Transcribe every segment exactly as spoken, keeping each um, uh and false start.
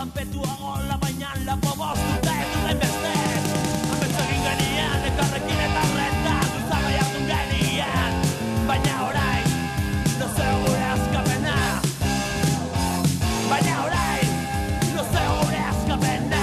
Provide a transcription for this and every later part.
zanpetuago la baina lapo bostute duten beste Ametxokin genien, ekarrekin eta horreta Guzaba jardun genien, baina orain Lozeo gure askapena Baina orain Lozeo gure askapena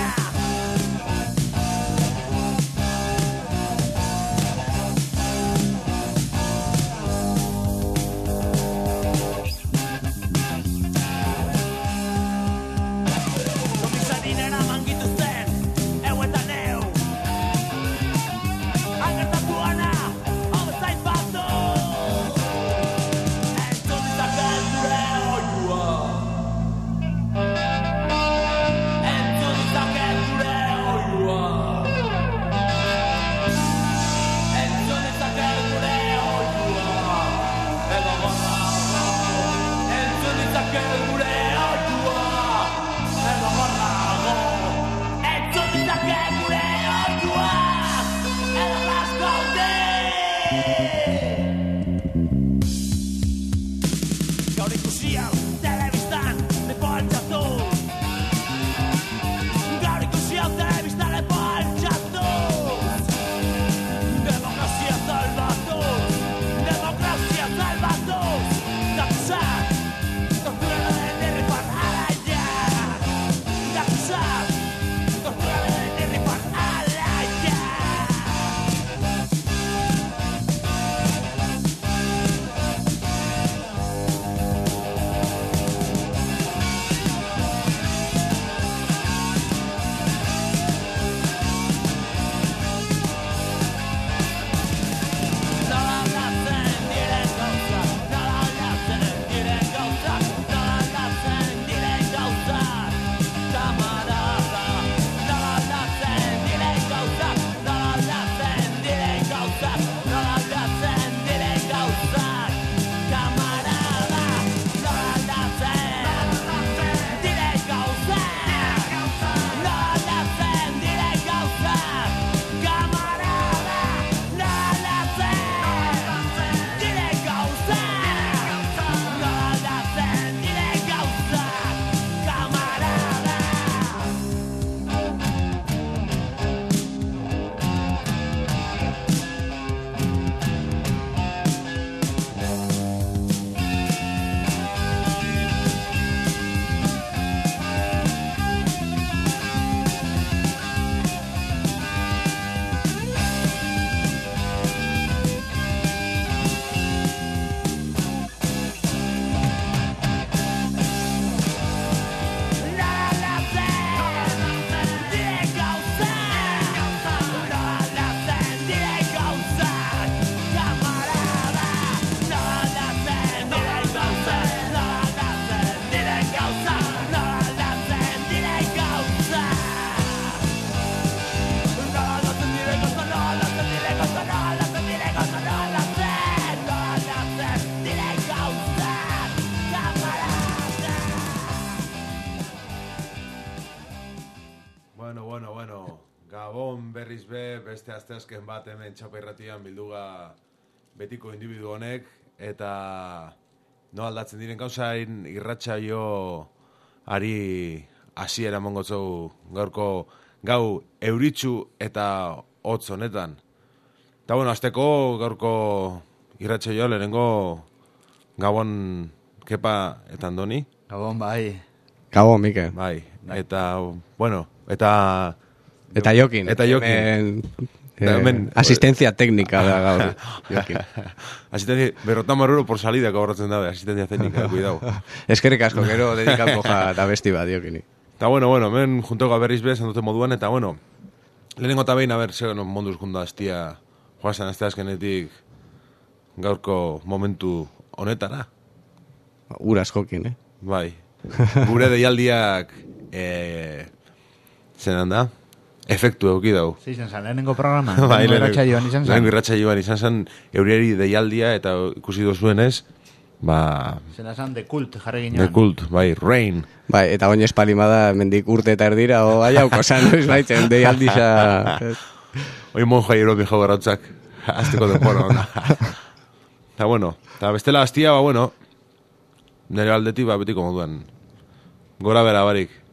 Beste asteazken bat hemen Txapa Irratian bilduga betiko individu honek eta no aldatzen diren gauzain irratsaio ari hasiera emangotzou gaurko gau euritsu eta hotz honetan. Ta bueno, asteko gaurko irratsaio lehenengo Gabon Kepa eta Andoni. Gabon bai. Gabon Mikel. Bai. Eta bueno, eta Eta Jokin. Eta Jokin. Hemen, eh, asistencia técnica da gaur. Jokin. Asistencia, berrotamos euro por salida, gaurratzen dabe, asistencia técnica, cuidado. Eskerrik asko, gero dedikako ja da besti bat, Jokini. Eta bueno, bueno, men juntoko berriz bez, handute moduan, eta bueno, lehenengo eta behin, a ber, zego, no, monduz junda aztia, joazan azte azkenetik gaurko momentu honetara. Uraz jokin, eh? Bai. Gure deialdiak, eh, zenan da? Efektu euki dau. Sí, izan zan, lehenengo programa. Bai, lehenengo irratsaioan izan zan. Lehenengo irratsaioan izan zan, euriari deialdia, eta ikusi dozuenez, ba... Zena zan, de kult, jarri ginen. De kult, bai, rain. Bai, eta oin espalimada mendik urte eta erdira, o bai hauko zan, noiz baitzen, deialdiza... Oin monja hiro mi jau garautzak, azteko denpora, onda. Eta bueno, eta bestela hastia, ba bueno, nire aldeti, ba betiko moduan, gora bera barik.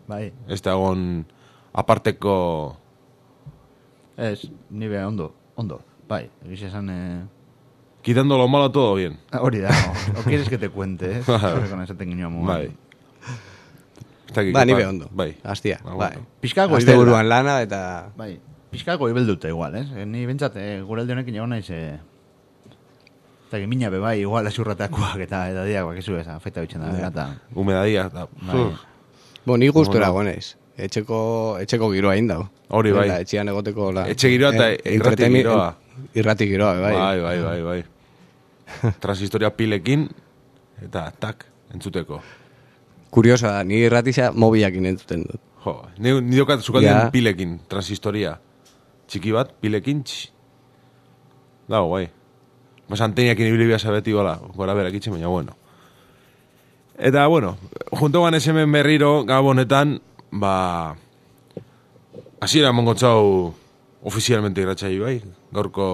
Bai. Ez da egon aparteko... Ez, ni be ondo, ondo. Bai, egiz esan... Eh... Quitando lo malo todo bien. Hori da, o, o quieres que te cuente, eh? Horre con esaten gino moan. Bai. Ba, ni be ondo. Bai. Astia, Ah, bai. bueno. Pizkako Aste ibelda. buruan lana eta... Bai, pizkako ibeldute igual, ez? Eh? Ni bentsat, eh, gure alde honekin egon naiz... Eh... Eta que mina be bai, igual asurratakoak eta edadiak bakizu ez, afeita bitxen da, Ja. eta... Humedadia. Da. Bai. Bo, ni gustura Bueno. gonez. Etxeko, etxeko giroa indau. Hori bai. Eta etxean egoteko la... Etxe giroa eta eh, irrati entreteni- giroa. Irrati giroa, bai. Bai, bai, bai, bai. Transistoria pilekin, eta tak, entzuteko. Kuriosa da, ni irratisa mobilakin entzuten dut. Jo, ni, ni dokat zukaldien Ja. pilekin, transistoria. Txiki bat, pilekin, tx. Dago, bai. Mas anteniakin ibili biasa beti gola, gora berak itxe, baina bueno. Eta, bueno, junto ganez hemen berriro, gabonetan, ba... Hasiera mongotzau ofizialmente irratxai bai, gaurko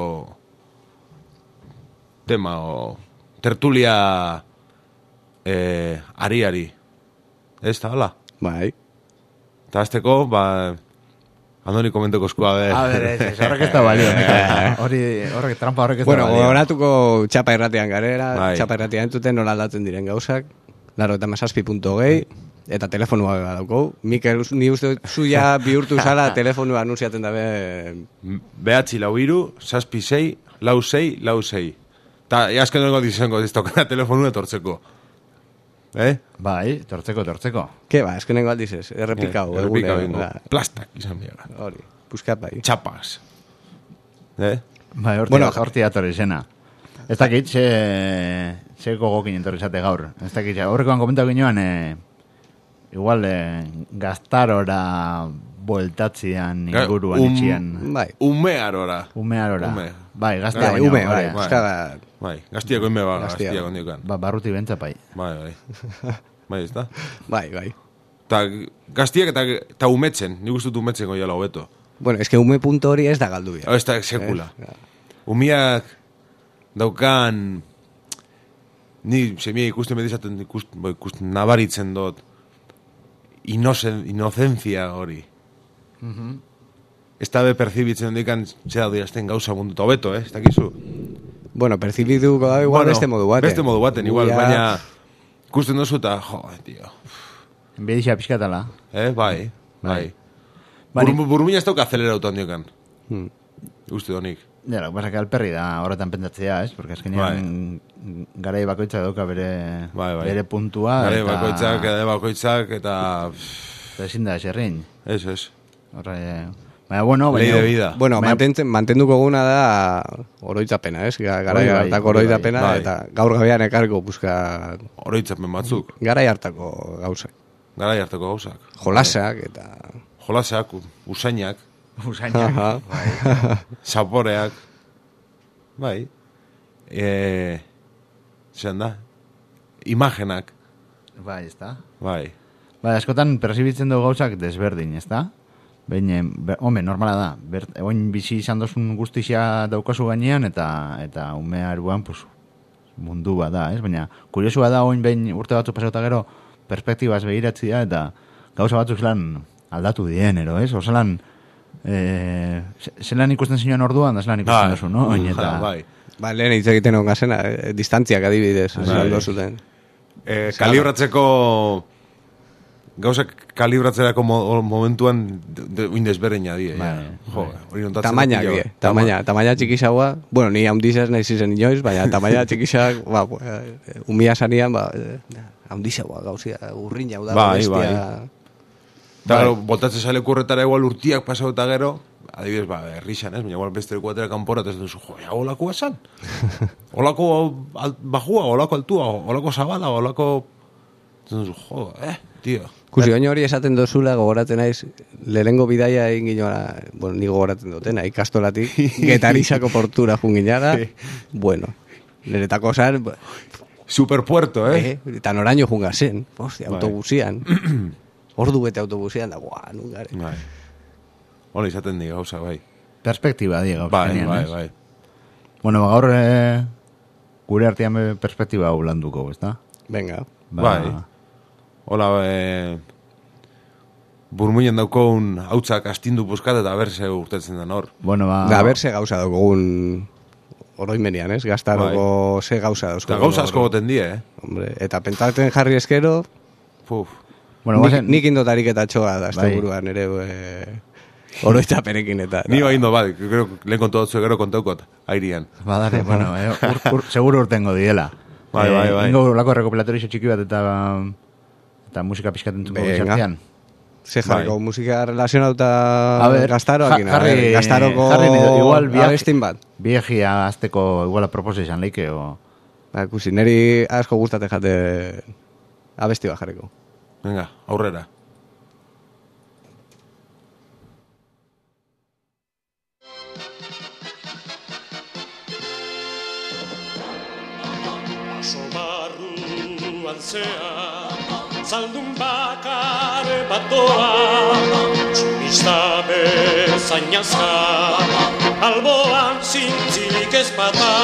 tema o tertulia eh, ari-ari. Ez da, hola? Bai. Eta azteko, ba... Andoni komenteko eskua, be. A ber, ez, ez, horrek ez da balio, nika. Hori, horrek, trampa horrek ez Bueno, da balio. gogoratuko txapa irratian garera, Bai. txapa irratian entzuten nola aldatzen diren gauzak, laro eta masazpi punto gehi, eta telefonua daukou. Mikel, ni uste dut zuia bihurtu zala telefonua anunciaten dabe... Behatzi lau iru, saspi sei, lau sei, lau sei. Ta, azken dugu dizengo, ez tokana telefonu etortzeko. Eh? Bai, tortzeko, tortzeko. Ke ba, eskenengo aldiz ez, errepikau. Eh, errepikau egune, ingo. ba, Plastak, izan biara. Hori, buskat bai. Txapas. Eh? Bai, horti, Bueno, bueno, horti datorri zena. Ez dakit, ze, ze gogokin entorri zate gaur. Ez dakit, horrekoan komentau ginoan, eh, igual, eh, gaztarora bueltatzian Ga- inguruan um- itxian. Bai, Ume arora. Umearora. Ume. Bai, gaztea bai, baino. ume, bai, bai. bai. euskara... Bai, gaztiako ime ba, Gaztia. gaztiako ondiokan. Ba, barruti bentza pai. Bai, bai. Bai, ez da? Bai, bai. Ta gaztiak eta, eta umetzen, nik uste dut umetzen goiala hobeto. Bueno, eske ume punto hori ez da galdu bia. Hau ez da sekula. Eh, Umiak daukan... Ni semia ikusten medizaten ikusten, bo, ikusten nabaritzen dut inozen, inocencia hori. Ez da be percibitzen dikan zera diazten gauza mundu eta hobeto, eh? Ez dakizu. Bueno, percibiduko da igual Bueno, beste modu baten. Beste modu baten, igual, Guia- baina ikusten duzu eta, jo, tío. Enbedixa pixkatala. Eh, bai, bai. Bai. Bur, burmuina ez dauka acelerauta handiokan. Hmm. Uste donik. Ja, lo que pasa que alperri da horretan pentsatzea, ez? Porque azkenean garai bakoitza dauka bere, Bai, bai. bere puntua. Gare eta- bakoitzak, gare bakoitzak, eta... eta ezin da eserrin. Ez, ez. Horre, baina, bueno, Ley baina... de vida. Bueno, Baina- mantentzen, mantenduko guna da oroitzapena, ez? Ga- Garai Hori bai, hartako hori bai. oroitzapena, Bai. eta gaur gabean ekarko buska Oroitzapen batzuk. garai hartako gauzak. Garai harteko gauzak. Jolasak eta... Jolasak, usainak, Usainak. Aha. zaporeak. Bai. E... Zeran da? Imagenak. Bai, ez da. Bai. Bai, askotan percibitzen dugu gauzak desberdin, ez da? Behin, be, home, normala da. Ber, oin bizi izan dozun guztizia daukazu gainean, eta eta umea eruan, pues, mundu bat da, ez? Baina, kuriosua da, oin behin urte batzu pasauta gero, perspektibaz begiratzi da, eta gauza batzuk zelan aldatu dien, ero, ez? Osalan, eh, ze- zelan ikusten zinuan orduan, da zelan ikusten Bai. duzu, no? Oin, eta... Bai. Ba, lehen hitz egiten onga zena, eh, distantziak adibidez, Bai. esan dozuten. E, kalibratzeko... Gauzak kalibratzerako mo, momentuan de, de, uin desberdina die. Bai, Ja. Jo, hori nontatzen Tamainak, pila die, bat. tamaina, tamaina txikisagoa, bueno, ni haundizaz nahi zizen inoiz, baina tamaina txikisak, ba, eh, umia sanian, ba, eh, haundizagoa gauzia, urrin jau da, Bai, bestia. bai. Eta gero, boltatzen sale kurretara igual urtiak pasau eta gero, adibidez, ba, errixan, ez? Baina igual beste lekuatera kanpora, eta ez duzu, jo, ja, olako esan? Olako al, bajua, olako altua, olako zabala, olako... Ez duzu, jo, eh, tio. Kusi, oin hori esaten dozula, gogoratzen naiz, lehenengo bidaia egin ginoa, bueno, ni gogoratzen dutena, ikastolatik, getarizako portura junginara, bueno, niretako zan, Superpuerto, eh? eh, eta noraino junga zen, ostia, Bai. autobusian, ordu bete autobusian, da, guau, nungare. Bai. Hora izaten di gauza, bai. Perspektiba, di, gauz, Bai, azkenean, bai, ez? bai. Bueno, gaur eh, gure artean be perspektiba hau landuko, ez da? Venga. Ba, Bai. Hola, eh... burmuinen daukoun hautzak astindu puskat eta berse urtetzen den hor. Bueno, ba... Da, ber, ze gauza daukogun oroimenian, ez? Gaztaroko ze gauza dauzko. Eta gauza asko goten die, eh? Hombre, eta pentsaten jarri eskero, Puf. Bueno, nik, guazen... nik indotarik eta txoa da, azte Bai. buruan ere, e, oroitapenekin eta... Ni bain do, bai, gero, lehen kontu dutzu, gero kontaukot, airian. Badare, bueno, eh, ur, ur, seguro urtengo diela. Bai, bai, bai. Ingo lako rekopilatorio txiki bat eta eta musika pixkaten tuko Venga. bizartean. Ze jarriko, Bai. musika relazionauta A ver, gaztaroakin, ja- jarri- a ver, gaztaroko jarri nido, igual viaje- abestin bat. Viegia azteko iguala proposa izan leike, o... Ba, ikusi, neri asko gustate jate abesti bat jarriko. Venga, aurrera. Baso barruan zea, zaldun bakar batoa, txumista bezain azka, alboan zintzilik ez bata.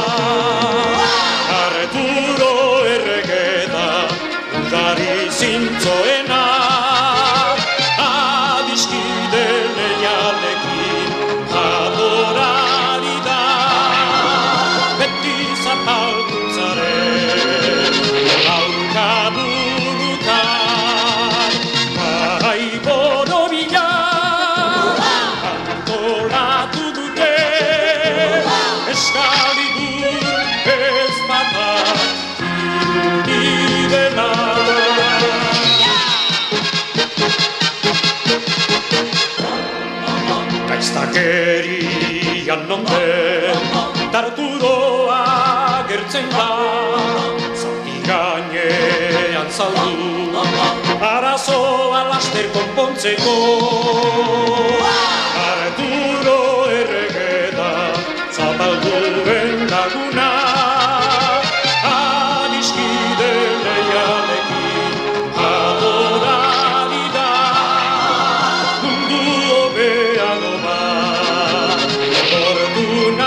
Arreturo erregeta, udari zintzoena, adiskide leialekin adorari da, beti zapalkuntzaren aurkaburutan. Bai borobila antolatu dute, eskalidur ez bata irudi dela. Gaiztakerian nonden tarturoa gertzen da, zauki gainean zaldu, arazoa laster konpontzeko. Arturo erregeda zapalduen laguna, adiskide leialekin adorari da, mundu hobeago bat ordu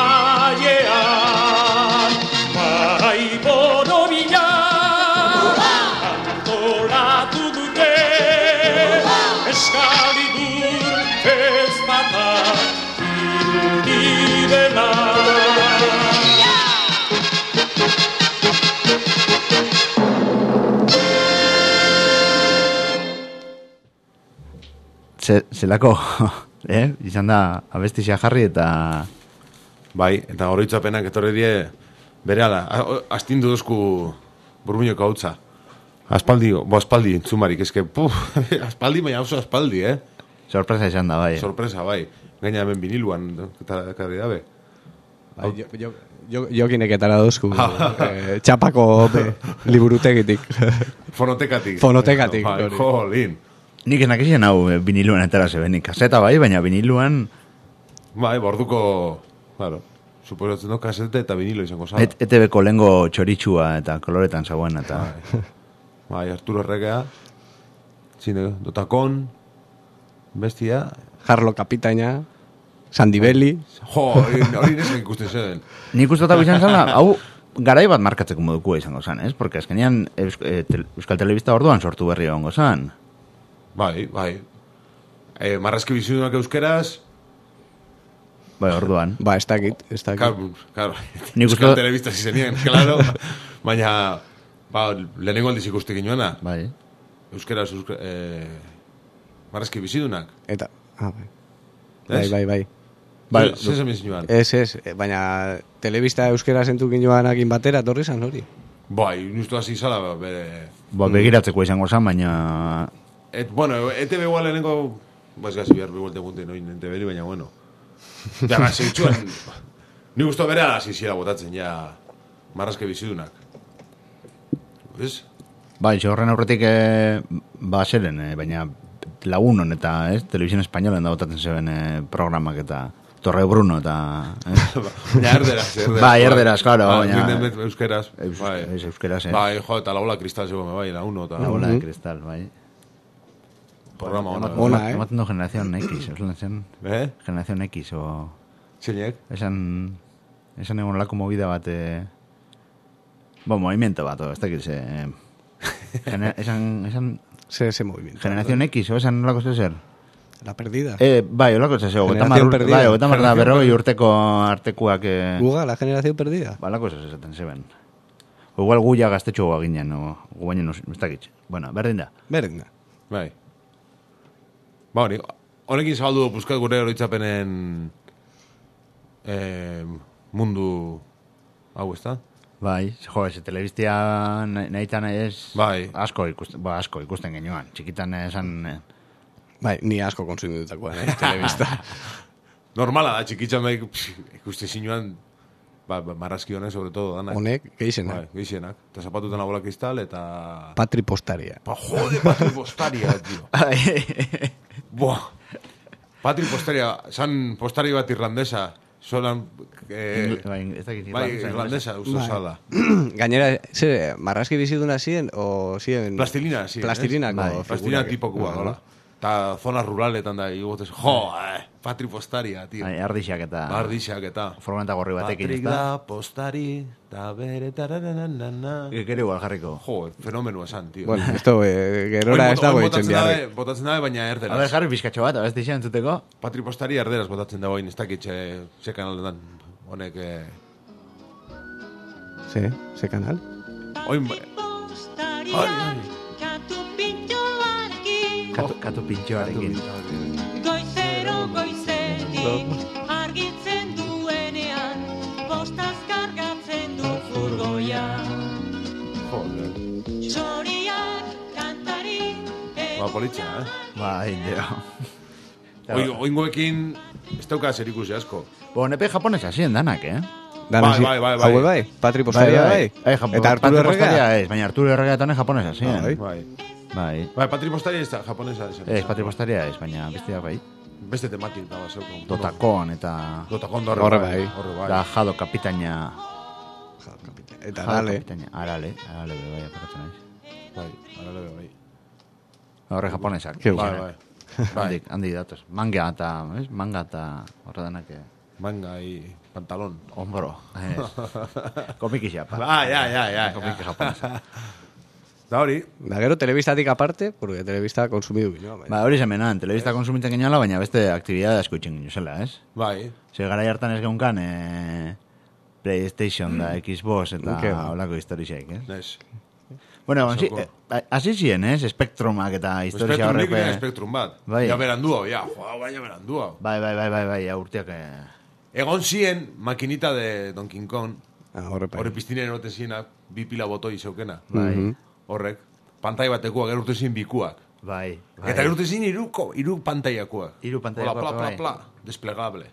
nahiean. Bai borobila antolatu dute, eskalidur ez bata irudi dela. Ze, zelako, eh? Izan da abestizia jarri eta... Bai, eta oroitzapenak etorri die berehala, astindu duzku burmuinoko hautza. Aspaldi, bo aspaldi, entzumarik, eske, puf, aspaldi, baina oso aspaldi, eh? Sorpresa izan da, bai. Sorpresa, bai. Gaina hemen viniluan, eta karri dabe. Bai, jo, jo, jo, jokineketara dozku, eh, txapako be, liburutegitik. Fonotekatik. Fonotekatik, Bai, hori. jolin. Nik enak izan hau eh, viniluan etara zebenik. Kaseta bai, baina viniluan... Bai, borduko, claro, suposatzen do kasete eta vinilo izango zara. Et, E T B-ko lengo txoritsua eta koloretan zagoen eta... Bai, Arturo Erregea, zine, dotakon, bestia, Jarlo Kapitaina, Sandibeli, jo, hori hori nesak ikusten zen. Nik uste dut izan zala, hau garai bat markatzeko modukua izango zan, ez? Porque azkenean Eus, e, tel, Euskal Telebista orduan sortu berri egongo zan. Bai, bai. E, marrazki bizidunak euskeraz, Bai, orduan. ba, ez dakit, ez dakit. claro, claro, Nik uste Euskal dut- Telebista zizenien, claro, baina, ba, lehenengo aldiz ikuste ginoena, Bai. euskeraz, euske, e, marrazki bizidunak. Eta, ah, bai. Bai, Ez? bai, bai. Bai, Zer zen biziduan? Ez, ez, eh, baina telebista euskera zentukin joanakin batera, torri zan hori. Bai, nustu hasi zala, bere... Ba, begiratzeko izango zan, baina... Et, bueno, E T B igual lehenengo... Ba, ez gazi behar beguelte gunten, oin, E T B, baina, bueno. Ja, ba, zeitzuan... Ni guztu bere hasi zira botatzen, ja... Marrazke bizidunak. Ez? Bai, xe horren aurretik e, ba zeren, e, baina lagunon eta, ez, Televisión Española da botatzen zeben e, programak eta Torre Bruno eta... Ez? Baina erderaz, erderaz. Bai, erderaz, claro, Ba, baina- Lindenbet euskeraz. Eus, Bai. ez euskeraz, ez? Bai, jo, eta laula kristal zegoen, bai, la uno, eta... La bola de cristal, bai. Programa ona. Ona, eh? Ematen du Generación X, ez zen? Eh? Generación X, o... Zeinek? Esan... Esan egon lako movida bat... E... Bo, movimiento bat, o, ez dakit, ze... Gener, esan, esan Ze, ze movimiento. Generación X, o esan nolako zer? La perdida. Eh, bai, olako zer, Generación perdida. bai, ogetamar da berrogei urteko artekuak... Eh, Guga, la generación perdida. balako zer esaten zeben. O igual gu ja gaztetxo goa ginen, o gu baino ez dakit. Bueno, berdin da. Berdin da. Bai. Ba, hori, honekin zabaldu puskat gure horitzapenen eh, mundu hau, ez da? Bai, jo, ez, telebiztia nahi eta nahi ez... Bai. Asko ikusten, ba, asko ikusten genioan. Txikitan esan... Eh, Bai, ni asko konsumidutakoa, eh, telebista. Normala da, txikitzan behik, ikuste zinuan, ba, ba, marrazki honek, sobre todo, danak. Honek, geixena. Bai, geixenak. Eta zapatutan la bola kristal, eta... Patri postaria. Pa, jode, patri postaria, tio. Buah. Patri postaria, san postari bat irlandesa, solan... Eh, bai, ez dakit. bai, irlandesa, uste Bai. zala. Gainera, ze, marrazki biziduna ziren, o ziren... Plastilina, sí. Plastilinako Bai, figurak. Plastilina tipokua, Bai, dola. Eta zona ruraletan da, igotez, jo, eh, patri postaria, tio. Bai, ardixak eta... Bardixak eta... Furgoneta gorri batekin, Patrik ez da? da postari, da bere tararararana. Gero igual jarriko. Jo, fenomenu esan, tio. Bueno, esto, eh, gerora ez dago itzen biharri. Botatzen dabe, baina A erderaz. ber, jarri pizkatxo bat, abesti izan entzuteko. Patri postari erderaz botatzen dago, ez dakit ze, ze kanaletan honek... Eh, Ze, ze kanal? oin... Ai, ai. Katu, katu pintxoarekin. Goizero goizetik argitzen duenean, postaz kargatzen du furgoia. Joder. Txoriak kantari Ba, politxa, eh? Bai, deo. Oi, oingoekin, ez dauka zer ikusi asko. Bo, nepe japonesa ziren danak, eh? Dana, Bai, bai, bai, bai. Haue bai, Patri postaria bai. Ai, Japo- Eta Arturo Patri Postaria Errega. ez, baina Arturo Errega eta honek japonesa ziren. Bai. Bai. Bai. Bai, patri postari ez da, japonesa. esan. Ez, Patri Postaria ez, baina bestia bai. Beste tematik da, zeuko. Dotakon eta... Dotakon da Horre bai. Horre bai. Da Jado kapitaina... Eta Jado dale. kapitaina... Arale, arale be bai, akoratzen naiz. Bai, arale bai. Horre japonesak. Ke Bai, Zirenak. bai. Bai, Handik, handik datoz. Manga eta, ez? Manga eta horre danak... eh, manga y pantalón. Hombro. Ez. Komiki xapa. Ba, ja, ja, ja. Komiki japonesa. Da hori, Da gero telebistatik aparte, porque telebista konsumidu gino. Ba, hori zemenan, telebista konsumitzen ginoala, baina beste aktibidade asko itxen gino zela, ez? bai. Ze gara hartan ez geunkan, eh, PlayStation da, Xbox eta Ke- holako historixeik, ez? Nes. Bueno, hasi, Soko. eh, hasi ziren, ez? Spektrumak eta historia Spektrum horrek... nik eh, Spektrum bat. Bai. Ja berandu hau, ja. Joa, bai, ja berandu hau. Bai, bai, bai, bai, bai, ja, urteak... Eh, Egon zien makinita de Donkey Kong. Ah, horre bai. Horre piztinen erote ziena, bi pila botoi zeukena. bai, Horrek. Pantai batekoak, gero urte zien bikuak. bai, bai. Eta gero urte zien iruko, iru pantaiakoak. Hiru pantaiakoak, Hola, pla, bai. pla, pla, desplegable.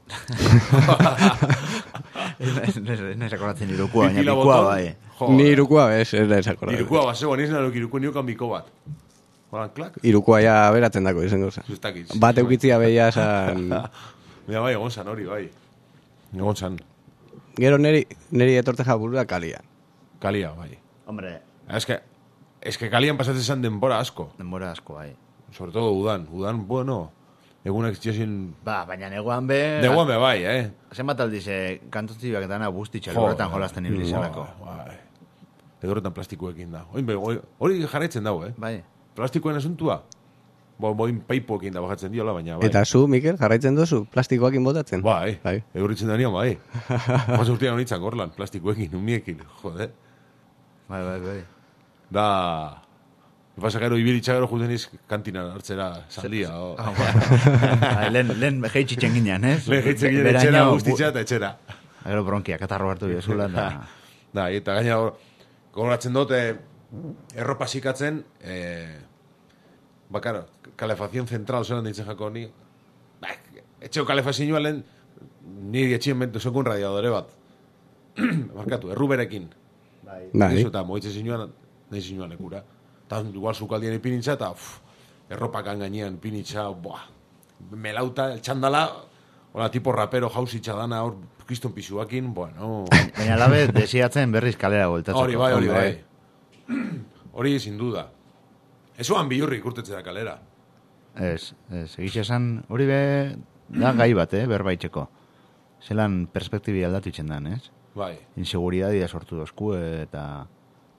Ez nahiz akoratzen irukua, Bi baina pila bikua, boton. bai. Joder. Ni irukua bez, ez da esakora. Irukua bat zegoen, izan alok irukua niokan biko bat. Hola, klak. Irukua ja beratzen dako izango zen. Zustakit. Bat eukitzia behia esan... Mira, bai, egon zan hori, bai. Egon zan. Gero neri, neri etorte jaburua kalia. Kalia, bai. Hombre, Es que, es que kalian pasatzen zan denbora asko. denbora asko, bai. Sobre todo udan. Udan, bueno, egunak txosin... Ba, baina negoan be... Neguan be bai, eh? Zenbat aldize, kantotziak eta dana guztitxak Jo, horretan jolasten ibili zelako. Bai. Edorretan plastikoekin da. Oin, be, oi- hori jarraitzen dago, eh? Bai. Plastikoen asuntua? Bo, boin paipoekin da bajatzen diola, baina bai. Eta zu, Mikel, jarraitzen dozu, plastikoakin botatzen? Bai, Bai. egurritzen da nion, bai. Pasa urtean honitzak gorlan, plastikoekin, umiekin, jode. Bai, bai, bai. Da... Pasa gero ibilitza gero juteniz kantinan hartzera saldia. O... Ah, bai, lehen, lehen geitxitzen ginean, ez? Lehen jaitzen gire Beraino, etxera, guztitza eta etxera. Gero bronkia, katarro hartu biozula, da... Da, eta gaina gogoratzen dut, eh, erropa sikatzen, eh, bakaro, kalefazioen zentral zelan ditzen jako ni, ba, etxeo kalefazioa lehen, niri etxien bentu zokun radiadore bat. Markatu, erruberekin. Bai. Eso, eta moitze zinuan, nahi zinuan ekura. Eta igual zukaldien ipinitza, eta uf, erropakan gainean ipinitza, boa, melauta, txandala, hola, tipo rapero jausitza dana, hor, kriston pisuakin, bueno... Baina labe, desiatzen berriz kalera voltatzeko. Hori bai, hori bai. Hori sin duda. Esoan bihurri ikurtetzera kalera. Ez, ez, egiz esan, hori be, da gai bat, eh, berbaitzeko. Zelan perspektibi aldatu itzen dan, ez? Bai. Inseguridadia sortu dozku, eta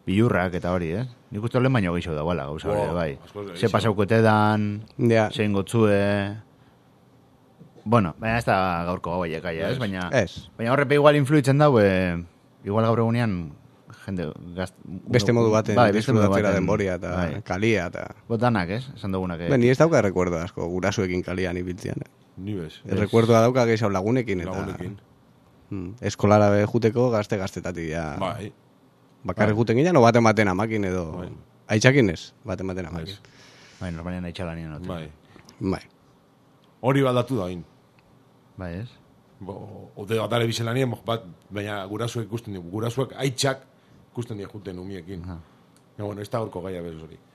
bilurrak eta hori, ez? Nik uste olen baino gehiago dagoela gauza hori, Wow, bai. askoz gehiago. Ze pasaukote dan, Ja. zein gotzue... Bueno, baina ez da gaurko gau aiek aia, ez? Ez. Baina, Ez. baina horrepe igual influitzen dau, e, igual gaur egunean, jende... Gazt, Beste modu baten, bai, beste modu disfrutatzera baten, denboria eta bai. kalia eta... Botanak, ez? Esan dugunak, eh? Ben, ni ez dauka recuerdo asko, gurasuekin kalian ibiltzean. Eh? Ni bez. Ez recuerdoa dauka gehiago lagunekin eta... Lagunekin. Mm, eskolara be juteko gazte-gaztetatik ja... Bai. Bakarrik juten ginen, o baten baten amakin edo... Bai. Aitzakin ez, baten baten amakin. Bai, normalean aitxalanien notu. Bai. Bai. Hori baldatu da, hain. Bai, ez? Bo, ode atare bizelanien, bat, baina gurasuek ikusten dugu. Gurasuek aitzak ikusten dira juten umiekin. Aha. Ja, bueno, ez da horko gaia bez hori.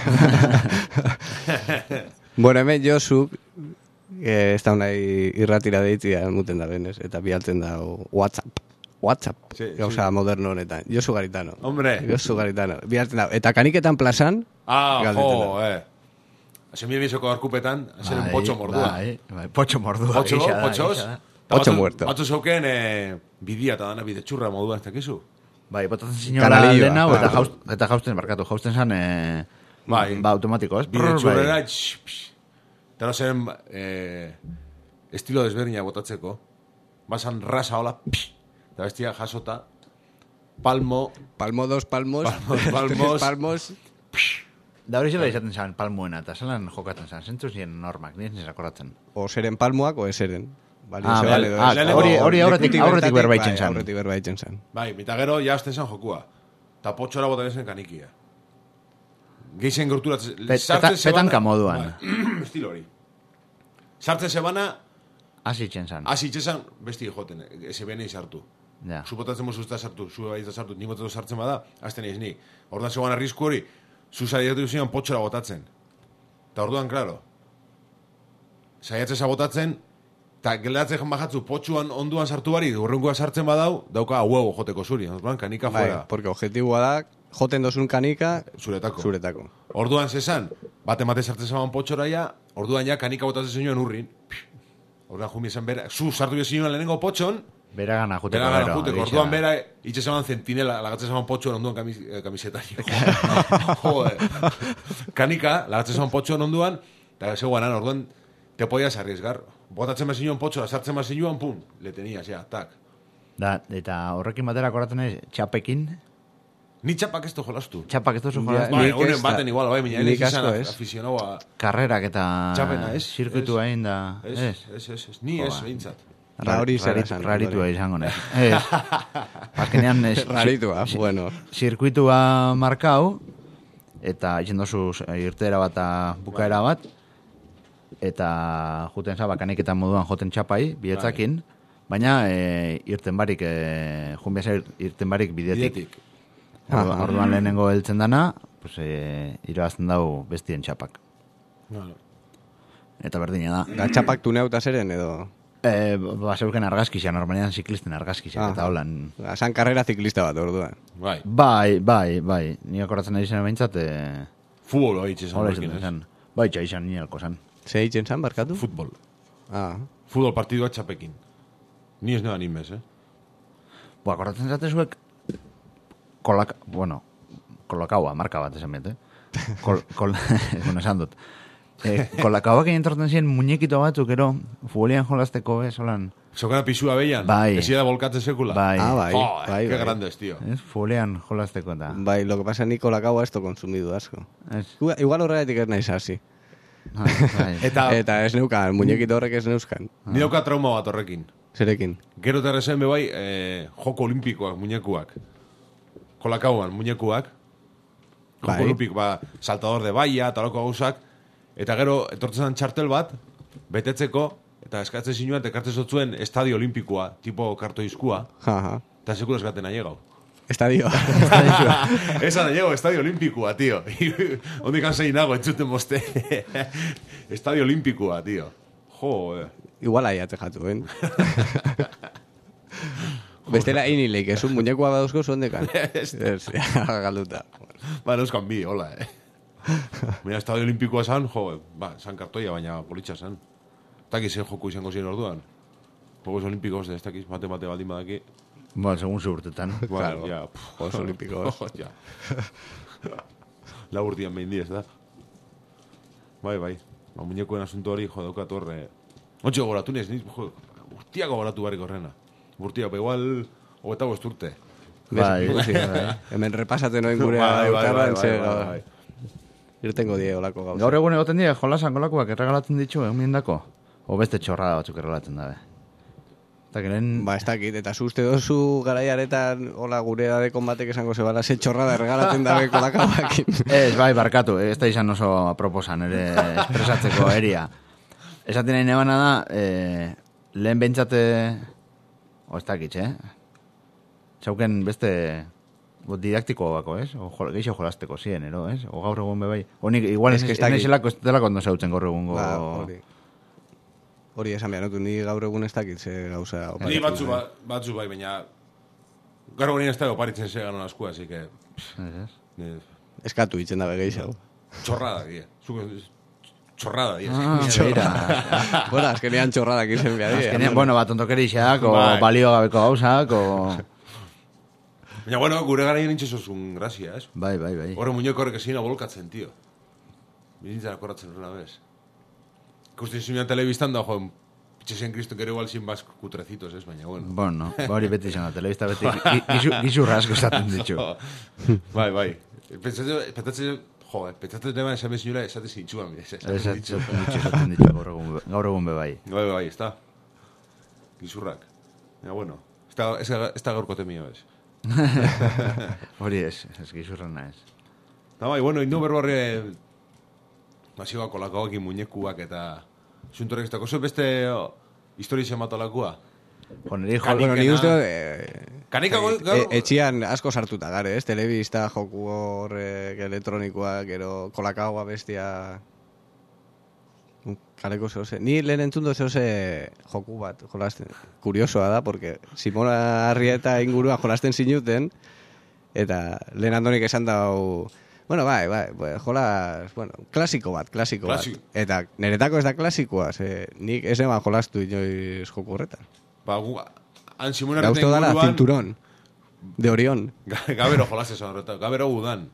Bueno, hemen Josuk, eh, ez da nahi irratira deitzia muten da benez, eta bialtzen da o, WhatsApp. WhatsApp, Sí, gauza sí. moderno honetan. Josu Garitano. Hombre. Josu Garitano. Bialtzen da. Eta kaniketan plazan, Ah, galdetzen jo, eh. Semire bizoko arkupetan, zeren Bai, potxo mordua. Bai, bai, potxo mordua. Potxo, gisa da, potxos. gisa da. Ta Potxo batzu- muerto. Batzu zeuken eh, bidia eta dana bide txurra moduan, ez dakizu? Bai, botatzen ziniola Kanalilloa, lehen hau, eta, ah. jaust, eta jausten, barkatu, jausten zan, e, Bai. ba, automatiko, ez? Bide Brr, txurrera, bai. tx, px. Eta no zen eh, estilo desberdina botatzeko. Basan rasa hola, px. Eta bestia jasota, palmo, palmo dos palmos, Palmos, tres palmos. palmos, Da hori zela izaten zan palmuena, eta zelan jokatzen zan, zentzuz nien normak, nien nizakoratzen. o seren palmoak, o eseren. Balio Ah, zeban bai. edo Ah, ez. lehenengo- hori- hori aurretik- lekutik aurretik bertatik, berbaitzen bai, zan. Aurretik berbaitzen zan. bai, eta gero ja hasten zen jokua. Eta potxora botan zen kanikia. Geixen gorturatzen, Pe- peta- petanka moduan. Bai, estilo hori. Sartzen zebana, Hasi itzen zan. hasi itxesan besti joten, eze benei sartu. Ja. Supotatzen mozu ez da sartu, zu bai ez da sartu, nik botatzen sartzen bada, azten ez ni. Orduan zegoen arrisku hori, zu saiatu zion potxora botatzen. Eta orduan, klaro, saiatzen botatzen, eta gelatzen bajatzu potxuan onduan sartu bari, urrengoa sartzen badau, dauka huevo joteko zuri. Orduan, kanika Bai, fuera, porque objetiboa da, joten dozun kanika, zuretako. zuretako. Orduan zesan, bate mate sartzen zaban potxora ja, orduan ja kanika botatzen zinuen urrin. Orduan jumi esan bera, zu sartu zinuen lehenengo potxon, Bera gana juteko bera gara gero, juteko, egia orduan da. bera itxe zaban zentinela, lagatzen zaban potxon onduan kamis, eh, kamisetari. Joder. Kanika, lagatzen zaban potxon onduan, eta zegoanan, orduan, te podías arriesgar. Botatzen mazinuen potxora, sartzen mazinuen, pum, le tenías, ja, tak. Da, eta horrekin batera koratzen ez, txapekin, Ni txapak ez du jolastu. txapak ez duzu Ja, jolaztu. Bai, nik ez honen da- baten igual, bai, mina, nik ez izan asko ez. aficionaua. Karrerak eta Txapena, ez? zirkuitu Ez. hain da, Ez, ez? ez, ez, ez, ni ez, Joa. behintzat. Ra hori zera Rarit- esan. Raritua hori. izango nez. Ez. Azkenean, ez, Raritua, bueno. zirkuitua markau, eta izen dozu irtera bat eta bukaera bat, eta juten za, bakaniketan moduan joten txapai, bietzakin, baina e, irten barik, e, junbiasa irten barik bidetik. Bidetik. Orduan, orduan lehenengo heltzen dana, pues, e, irabazten dau bestien txapak. Bueno. Eta berdina da. Gatxapak tuneuta zeren edo... E, ba, zeuken argazkizia, normalean ziklisten argazkizia, Ah. eta holan. San karrera ziklista bat, orduan. Bai, Bai, bai, bai, ni akoratzen nahi zen behintzat, e, futbolo haitxe esan hola horrekin, izaten ez? zen. Bai, txai izan ni alko zen. Ze hitzen zan, barkatu? Futbol. Ah, Futbol partidua txapekin. Ni ez neban inmez, eh? Bo, akoratzen zate zuek, kolak, bueno, kolakaua, marka bat esan bet, eh? Kol, kol, bueno, esan dut. E, kolakauak egin torten ziren muñekito batzuk, ero, futbolian jolazteko, ez, holan. Zokana pisua behian? Bai. Ez da volkatzen sekula? Bai. ah, bai, Joder, bai, qué bai. grandes, tío. Ez, futbolian jolazteko eta. Bai, lo que pasa Niko Lakaua esto consumido asko. Ez, Igual, igual horregatik ez naiz hasi. bai, bai. Eta, Eta ez neukan, muñekito horrek ez neuzkan. ni dauka trauma bat horrekin. Zerekin. Gero terrezen bebai, eh, joko olimpikoak, muñekuak. Kolakauan, muñekuak. Joko Bai. olimpik, ba, saltador de baia, taloko gauzak. Eta gero, etortzen zen txartel bat, betetzeko, eta eskatzen zinuen, eta ekartzen zotzuen estadio olimpikoa, tipo kartoizkua, Jaja. eta sekula eskaten ailegau. Estadio. Esan ailegau, estadio olimpikoa, tío. Ondik ansein nago, entzuten boste. Estadio olimpikoa, tío. Jo, eh. Igual aiatze jatu, ben? Bestela inileik, ez un muñekua badauzko zuen dekan. Ez, ja, galduta. Ba, neuzkan bi, hola, eh. Mira, estadio olimpikoa zan, jo, ba, zan kartoia, baina politxa zan. Takiz zen joku izango ziren orduan. Juegos olimpikos, ez takiz, mate-mate baldin badaki. Bueno, segun zu urtetan. Bueno, Claro. ja, pff, Juegos Olímpicos. ja. La urtian behin diez, da? Bai, bai. Ba, muñekoen asunto hori, jo, daukat horre... Ontxe gogoratu nez, niz, jo, urtiak gogoratu barrik horrena. Urtiak, ba, igual, hogeta bost urte. Bai, Bai, bai. Hemen repasaten noen gure Bai, bai, aukarran, bai, ze, bai, bai, bai. irtengo die olako gauza. Gaur egun egoten dira, jolasan kolakoak erregalatzen ditu, egun miendako? O beste txorrada batzuk erregalatzen dabe. Eta geren... Ba, ez dakit, eta zuzte dozu garaiaretan, hola, gure edadekon batek esango zebala, ze txorrada erregalatzen dabe kolakauakin. Ez, bai, barkatu, ez da izan oso aproposan, ere espresatzeko eria. Esaten nahi nebana da, eh, lehen bentsate... O, ez dakit, eh? Txauken beste... Bo, didaktiko bako, ez? O jol, geixo jolasteko zien, ero, ez? O gaur egun bebai. Honik, igual Ez ez que ez dakit. naizelako ez delako ondo zautzen gaur egungo... Ba, hori. Hori esan behar notu, ni gaur egun ez dakit ze gauza Ni oparitzen. batzu, ba, batzu bai, baina... Gaur egun ez da oparitzen zegan askua, así que... Ez, ez? Ni, Eskatu itzen dabe gehiago. txorrada, die. Zuko, txorrada, die. Ah, beira. Bueno, azkenean txorradak izen behar dira. Azkenean, bueno, bat ontokerixak, o Bai. balio gabeko gauzak, o... Baina, bueno, gure gara nintxe zozun grazia, ez? Bai, bai, bai. Horre muñeko horrek ezin bolkatzen, tio. Bizintzen akorratzen horrela, bez. Ikusten zinean telebistan da, jo, pitxesen kriston kere igual sin bas kutrecitos, ez? Baina, bueno. Bueno, ba hori beti izan da, telebista beti gi- gizu, gizurra asko esaten ditu. Bai, bai. Pentsatzen, pentsatzen, jo, pentsatzen tema esan bezinura esate zintxuan, ez? Esaten ditu esaten ditu gaur egun, be- gaur egun be bai. Bai, bai, ez da. Gizurrak. Baina, bueno, ez da, ez da, ez da gaurko temio, ez? Hori ez, ez gizurrena ez. Da, bai, bueno, indu berro horre masiboako lakoakin muñekuak eta zuntorek ez dako zu beste oh, historia izan bat alakua. Jo, niri jo, Bueno, ni Kanikena. uste... Eh, Kanika eh, gaur... e- etxian asko sartuta gare, ez? Telebista, joku horrek, elektronikoa, gero kolakaua bestia... Kaleko zehose. Ni lehen entzundu zehose joku bat, jolasten. Kuriosoa da, porque Simona Arrieta ingurua jolasten zinuten, eta lehen andonik esan dau... Bueno, bai, bai, bai, jolas, bueno, klasiko bat, klasiko Klasiko. bat. Eta niretako ez da klasikoa, ze nik ez eman jolastu inoiz joku horretan. Ba, gu, han Simona Gauzto dala, cinturón, de Orión. Ga- Gabero jolaz esan horretan, gabero udan.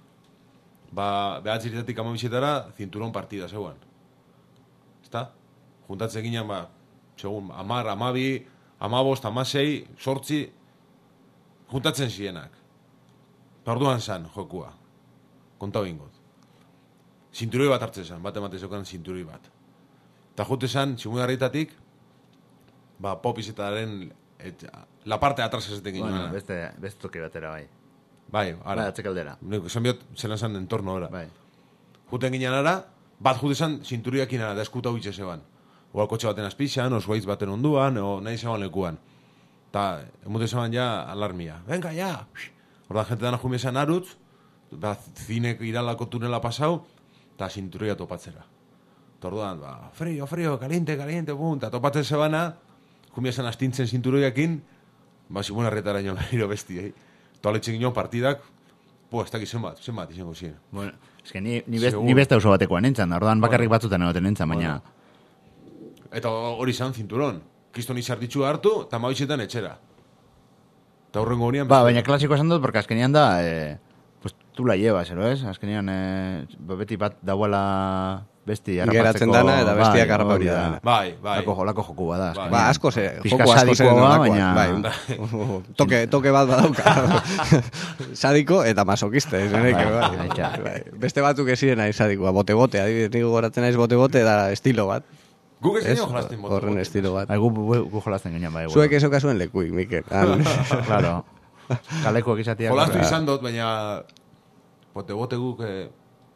Ba, behatziritatik amabizetara, cinturón partida, zeuan. Ezta? Juntatzen ginen, ba, segun, amar, amabi, amabost, amasei, sortzi, juntatzen zienak. Parduan zan, jokua. Kontau ingot. Zinturoi bat hartzen zan, bat ematez okan zinturoi bat. Eta jute zan, simularritatik, ba, popizetaren, et, la parte de atrás esaten ginen. bueno, beste, beste toki batera bai. Bai, Bai, ara. atzekaldera. Nik, esan biot, zelan zan entorno ora. Bai. Juten ginen ara, bat jute zan zinturiakin ara, da eskuta huitxe zeban. Oal kotxe baten azpixan, o zuaitz baten onduan, o nahi zeban lekuan. Ta, emute zeban ja alarmia. Venga, ja! Horda, gente dana jumia esan arutz, ba, zinek iralako tunela pasau, eta zinturia topatzera. Eta orduan, ba, frio, frio, caliente, caliente, bum, eta topatzen zebana, jumia esan astintzen zinturoiakin, ba, Simona Arretara ino behiro bestiei. Toaletxe ginen partidak, po, ez dakiz zenbat, zenbat izango ziren. Bueno, es que ni, ni, best, Segur. ni beste oso batekoa nintzen, orduan bakarrik batzutan egoten nintzen, baina... Eta hori izan zinturon. Kriston izartitxu hartu, eta mabitxetan etxera. Eta horrengo honian... Ba, baina klasiko esan dut, porque azkenean da, eh, pues tú la llevas, ero ez? Azkenean, eh, beti bat dauela besti harrapatzeko... Geratzen dana eta bestiak bai, harrapatu hori da. dana. Bai, bai. Lako, lako joku bada. Bai. Ba, asko ze, Pixka joko asko zen sadikoa, nolakoa. baina- Bai, toke, toke bat badauka. Sadiko eta masokista. Ez, bai, bai. Aitza. Bai. Beste batzuk ezien nahi sadikoa. Bote-bote, adibidez, niko goratzen naiz bote-bote da estilo bat. Guk ez Ez, ginen jolasten bote. horren estilo bat. Bai, gu, gu, gu jolasten ginen, bai. Zuek ez okazuen lekuik, Mikel. Han. Claro. Kalekuak izatea... Jolastu izan dut, baina... Bote-bote guk... Eh,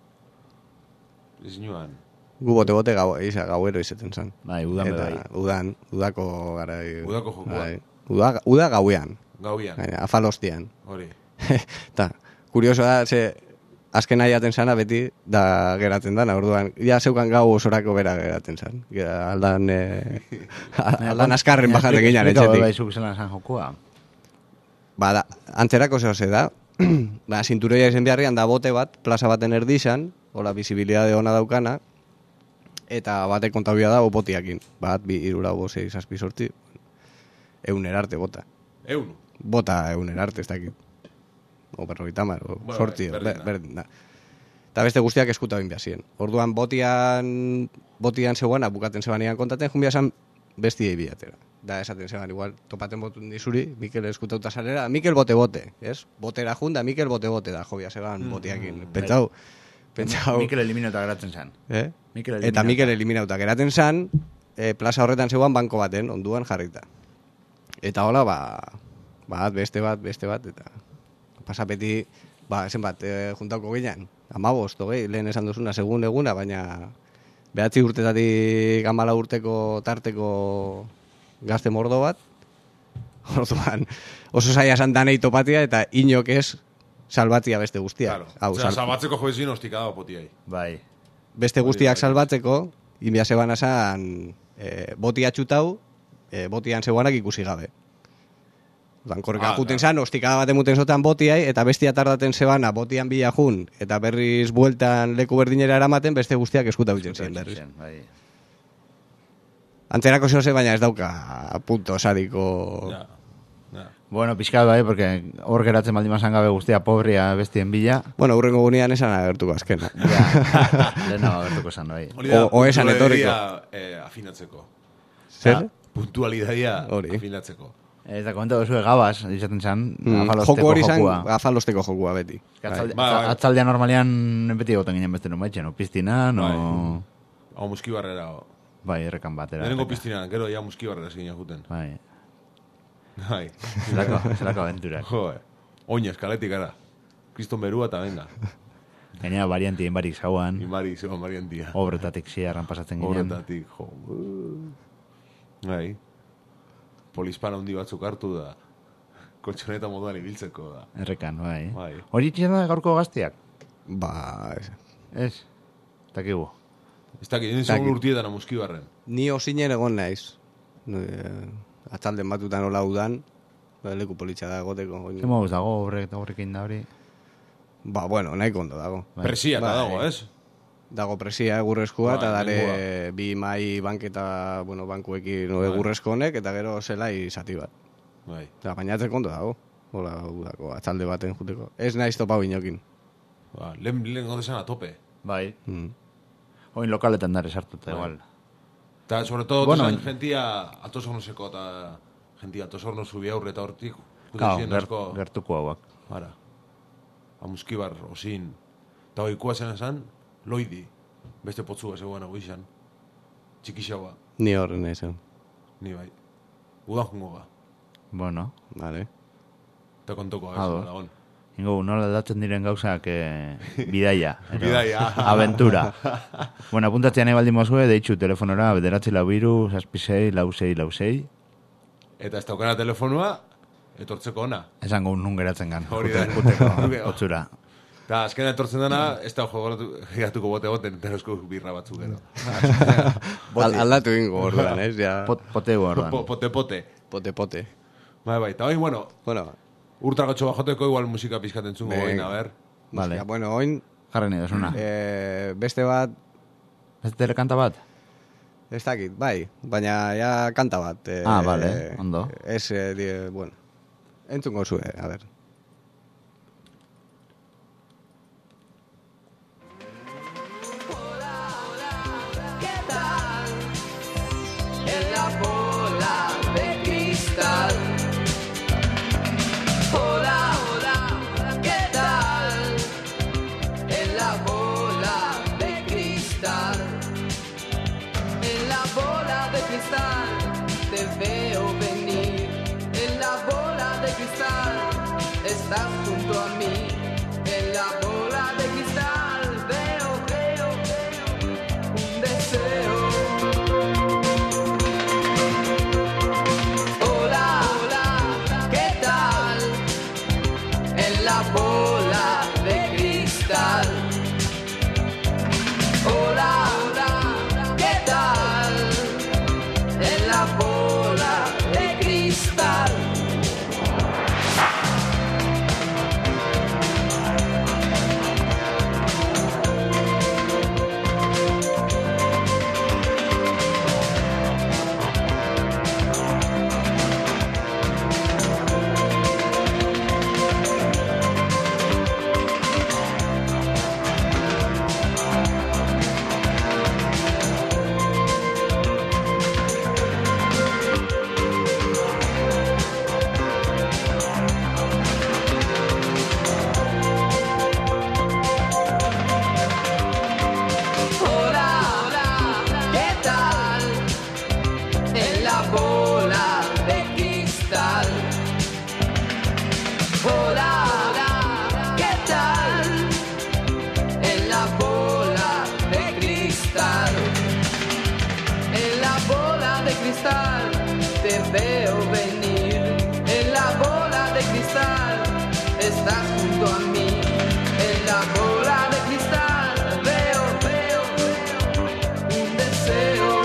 ez nioan. Gu bote-bote gau, isa, gauero izaten zen. Bai, udan be bai. Udan, udako garai. Udako jokua. Bai. Uda, uda gauean, Gauian. baina, afalostian. Hori. Ta, kurioso da, ze, azken nahiaten zana beti, da geratzen dana, orduan, ja zeukan gau osorako bera geratzen zan. Gera, aldan, eh, aldan askarren bajaten ginen Bai, etxetik. zuk zelan esan jokua. Ba, da, antzerako zehose da, ba, sinturoia izen beharrian da bote bat, plaza baten erdizan, hola, bizibilidade ona daukana, eta batek kontabia da opotiakin. Bat, bi, irura, bo, sei, zazpi, sortzi, eun erarte bota. Eunu. bota eunen arte, ez dakit. O berrogeita hamar, o Bueno, sortzi, bai, ber- berdin da. berdin da. Eta beste guztiak eskuta egin behar ziren. Orduan botian, botian zeuana, bukaten zebanean kontaten, jumbia esan bestiei bilatera. Da esaten zeban, igual, topaten botun dizuri, Mikel eskutauta salera, Mikel bote-bote, ez? Botera junda, Mikel bote-bote da, jobia zeban Mm. botiakin. Pentsau, pentsau. Mikel eliminota geratzen zen. Eh? Mikel Eta eliminauta. Mikel eliminauta geraten zan, e, plaza horretan zeuan banko baten, onduan jarrita. Eta hola, ba, bat, beste bat, beste bat, eta pasapeti, ba, zen bat, e, juntauko ginean, amabost, hogei, lehen esan duzuna, segun eguna, baina behatzi urtetatik amala urteko tarteko gazte mordo bat, orduan, oso zaila esan danei topatia, eta inok ez salbatzia beste guztiak. Claro. Hau, Osea, sal- salbatzeko joezin ostikada potiai. Bai. beste guztiak bai. salbatzeko, inbia zeban esan e, botia txutau, e, botian zeuanak ikusi gabe. Odan, korreka Ah, juten claro. zan, ostikada bat emuten zotan botiai, eta bestia tardaten zebana botian bila jun, eta berriz bueltan leku berdinera eramaten, beste guztiak eskuta bitzen ziren berriz. Bai. Antzerako zehose, baina ez dauka punto sariko... Ja. Ja. Bueno, pixkat bai, porque hor geratzen baldin mazan gabe guztia pobrea bestien bila. Bueno, urrengo gunean esan agertuko azkena. Ja, lehenago agertuko esan, bai. Hori da, O- o esan puntualidadia, eh, afinatzeko. Zer? Puntualidadia Hori. afinatzeko. Eta komenta duzu gabaz, izaten zan, Mm, afalosteko joku hori zan, jokua. afalosteko jokua beti. Atzalde, Bai, bai. atzaldea normalean beti goten ginen beste nun baitxen, no piztina, no... Bai. Hau muskibarrera. o. Bai, errekan batera. Lehenengo piztinan, gero ja muskibarrera eskin juten. Bai, Bai. zelako, zelako aventurak. Jo, eh. Oina, eskaletik gara. Kriston berua eta venga. Gainera variantien barik zauan, Imari, zeba mariantia. obretatik ziarran pasatzen ginen. Horretatik, jo. Bai. Polispana hundi batzuk hartu da. Kotxoneta moduan ibiltzeko da. Errekan, bai. Bai. Hori txena da gaurko gaztiak? Ba, ez. Ez? Takigu. Ez dakit, nien Dakit. segun urtietan a muskibarren. Ni osinen egon naiz. No, eh, atzalden batutan hola udan, ba, leku politxa da egoteko. Zer moduz dago horrek horrekin da hori? Ba, bueno, nahiko ondo dago. Bai. Presia eta Bai. dago, ez? Dago presia egurrezkoa, eta Bai, dare bi mai banketa, bueno, bankuekin Bai. egurrezko honek, eta gero zelai zati bat. Bai. Eta gainatzeko ondo dago. Hola, udako, atzalde baten juteko. Ez naiz topau inokin. Ba, lehen, lehen gondesan a tope. Bai. Mm. Oin lokaletan dare sartuta Bai. igual. Eta, sobre todo, Bueno, bueno, en- gentia atosornoseko eta gentia atosorno zubi aurre eta hortik. Gau, Gudexien ger, asko, gertuko hauak. Ara. A muskibar, osin. Eta oikua zen esan, loidi. Beste potzua zegoen hau izan. Txikixaua, Ni horren naizen. ni bai. Udan jungo ga. Bueno, Vale. Eta kontoko, Ados. ez, lagon. ingo, nola aldatzen diren gauzak eh, bidaia. edo Bidaia. Aventura. Bueno, apuntatzean nahi baldin mozue, deitxu telefonora, bederatzi lau biru, zazpisei, lau sei, lau sei. Eta ez daukana telefonua, etortzeko ona. Esango nun geratzen gan. Hori da. Juteko, otzura. Eta azkena etortzen dena, ez da jogatuko bote boten, eta eusko birra batzuk gero. Al, aldatu ingo orduan, ez? Ja, Pot, poteu ordan. Po- Pote, pote. pote, pote. Bai, bai, eta bain, bueno, Bueno, urtragotxo bajoteko igual musika pizkaten zungo Venga. bain, a ber. Vale. musika, bueno, oin, Jarren edasuna. eh, beste bat, Ez telekanta bat? ez dakit, bai, baina ja kanta bat. Eh, Ah, vale, ondo. Ez, eh, die, bueno, entzungo zue, a ver. En la bola de cristal. Hola, hola, ¿qué tal? En la bola de cristal. En la bola de cristal te veo venir. En la bola de cristal estás junto a mí. En la bola de cristal veo, veo, veo un deseo. Hola, hola, ¿qué tal? En la bola de cristal. Hola, hola, ¿qué tal? En la bola de cristal. cristal, te veo venir. En la bola de cristal, estás junto a mí. En la bola de cristal, veo, veo, veo un deseo.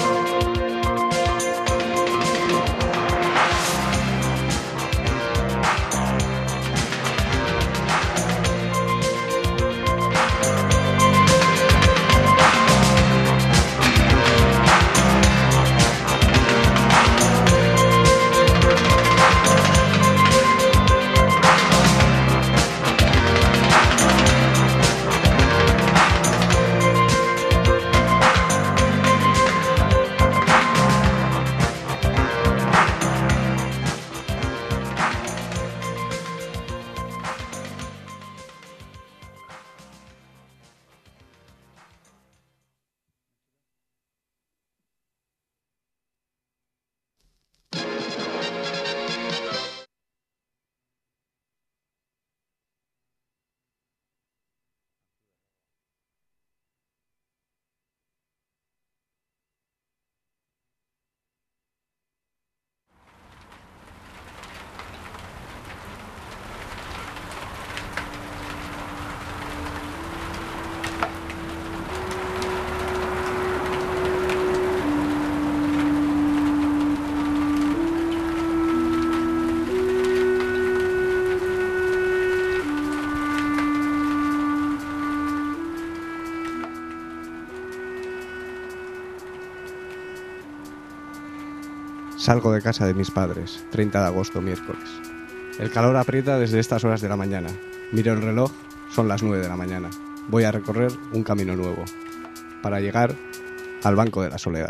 Salgo de casa de mis padres, treinta de agosto, miércoles. El calor aprieta desde estas horas de la mañana. Miro el reloj, son las nueve de la mañana. Voy a recorrer un camino nuevo, para llegar al Banco de la Soledad.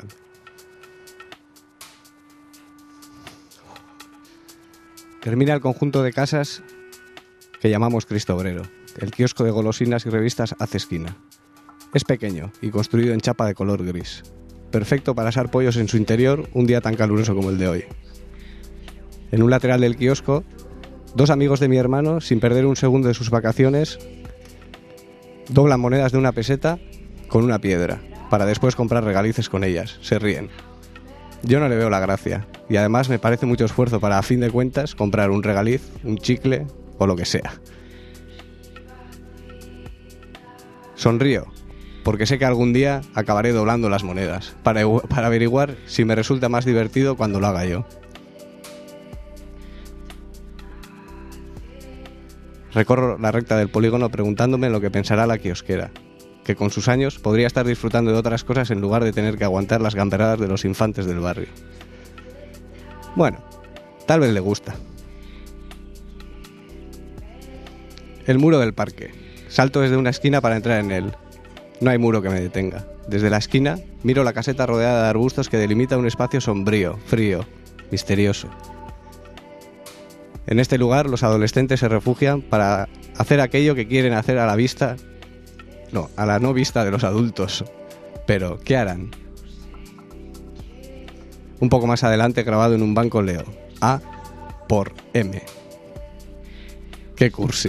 Termina el conjunto de casas que llamamos Cristo Obrero. El kiosco de golosinas y revistas hace esquina. Es pequeño y construido en chapa de color gris. Perfecto para asar pollos en su interior un día tan caluroso como el de hoy. En un lateral del kiosco, dos amigos de mi hermano, sin perder un segundo de sus vacaciones, doblan monedas de una peseta con una piedra, para después comprar regalices con ellas. Se ríen. Yo no le veo la gracia, y además me parece mucho esfuerzo para, a fin de cuentas, comprar un regaliz, un chicle o lo que sea. Sonrío, porque sé que algún día acabaré doblando las monedas, para, para averiguar si me resulta más divertido cuando lo haga yo. Recorro la recta del polígono preguntándome lo que pensará la kiosquera, que con sus años podría estar disfrutando de otras cosas en lugar de tener que aguantar las gamberadas de los infantes del barrio. Bueno, tal vez le gusta. El muro del parque. Salto desde una esquina para entrar en él. No hay muro que me detenga. Desde la esquina miro la caseta rodeada de arbustos que delimita un espacio sombrío, frío, misterioso. En este lugar los adolescentes se refugian para hacer aquello que quieren hacer a la vista, no, a la no vista de los adultos. Pero, ¿qué harán? Un poco más adelante, grabado en un banco, leo A por M. ¡Qué cursi!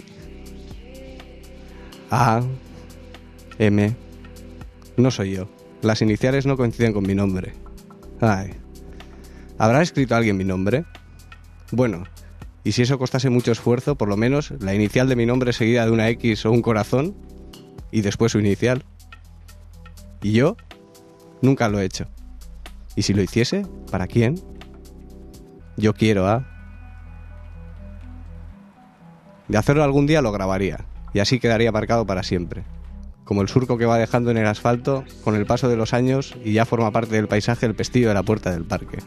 A, M... No soy yo. Las iniciales no coinciden con mi nombre. Ay. ¿Habrá escrito alguien mi nombre? Bueno, y si eso costase mucho esfuerzo, por lo menos la inicial de mi nombre seguida de una X o un corazón, y después su inicial. ¿Y yo? Nunca lo he hecho. ¿Y si lo hiciese? ¿Para quién? Yo quiero a... De hacerlo algún día lo grabaría, y así quedaría marcado para siempre. Como el surco que va dejando en el asfalto con el paso de los años y ya forma parte del paisaje el pestillo de la puerta del parque.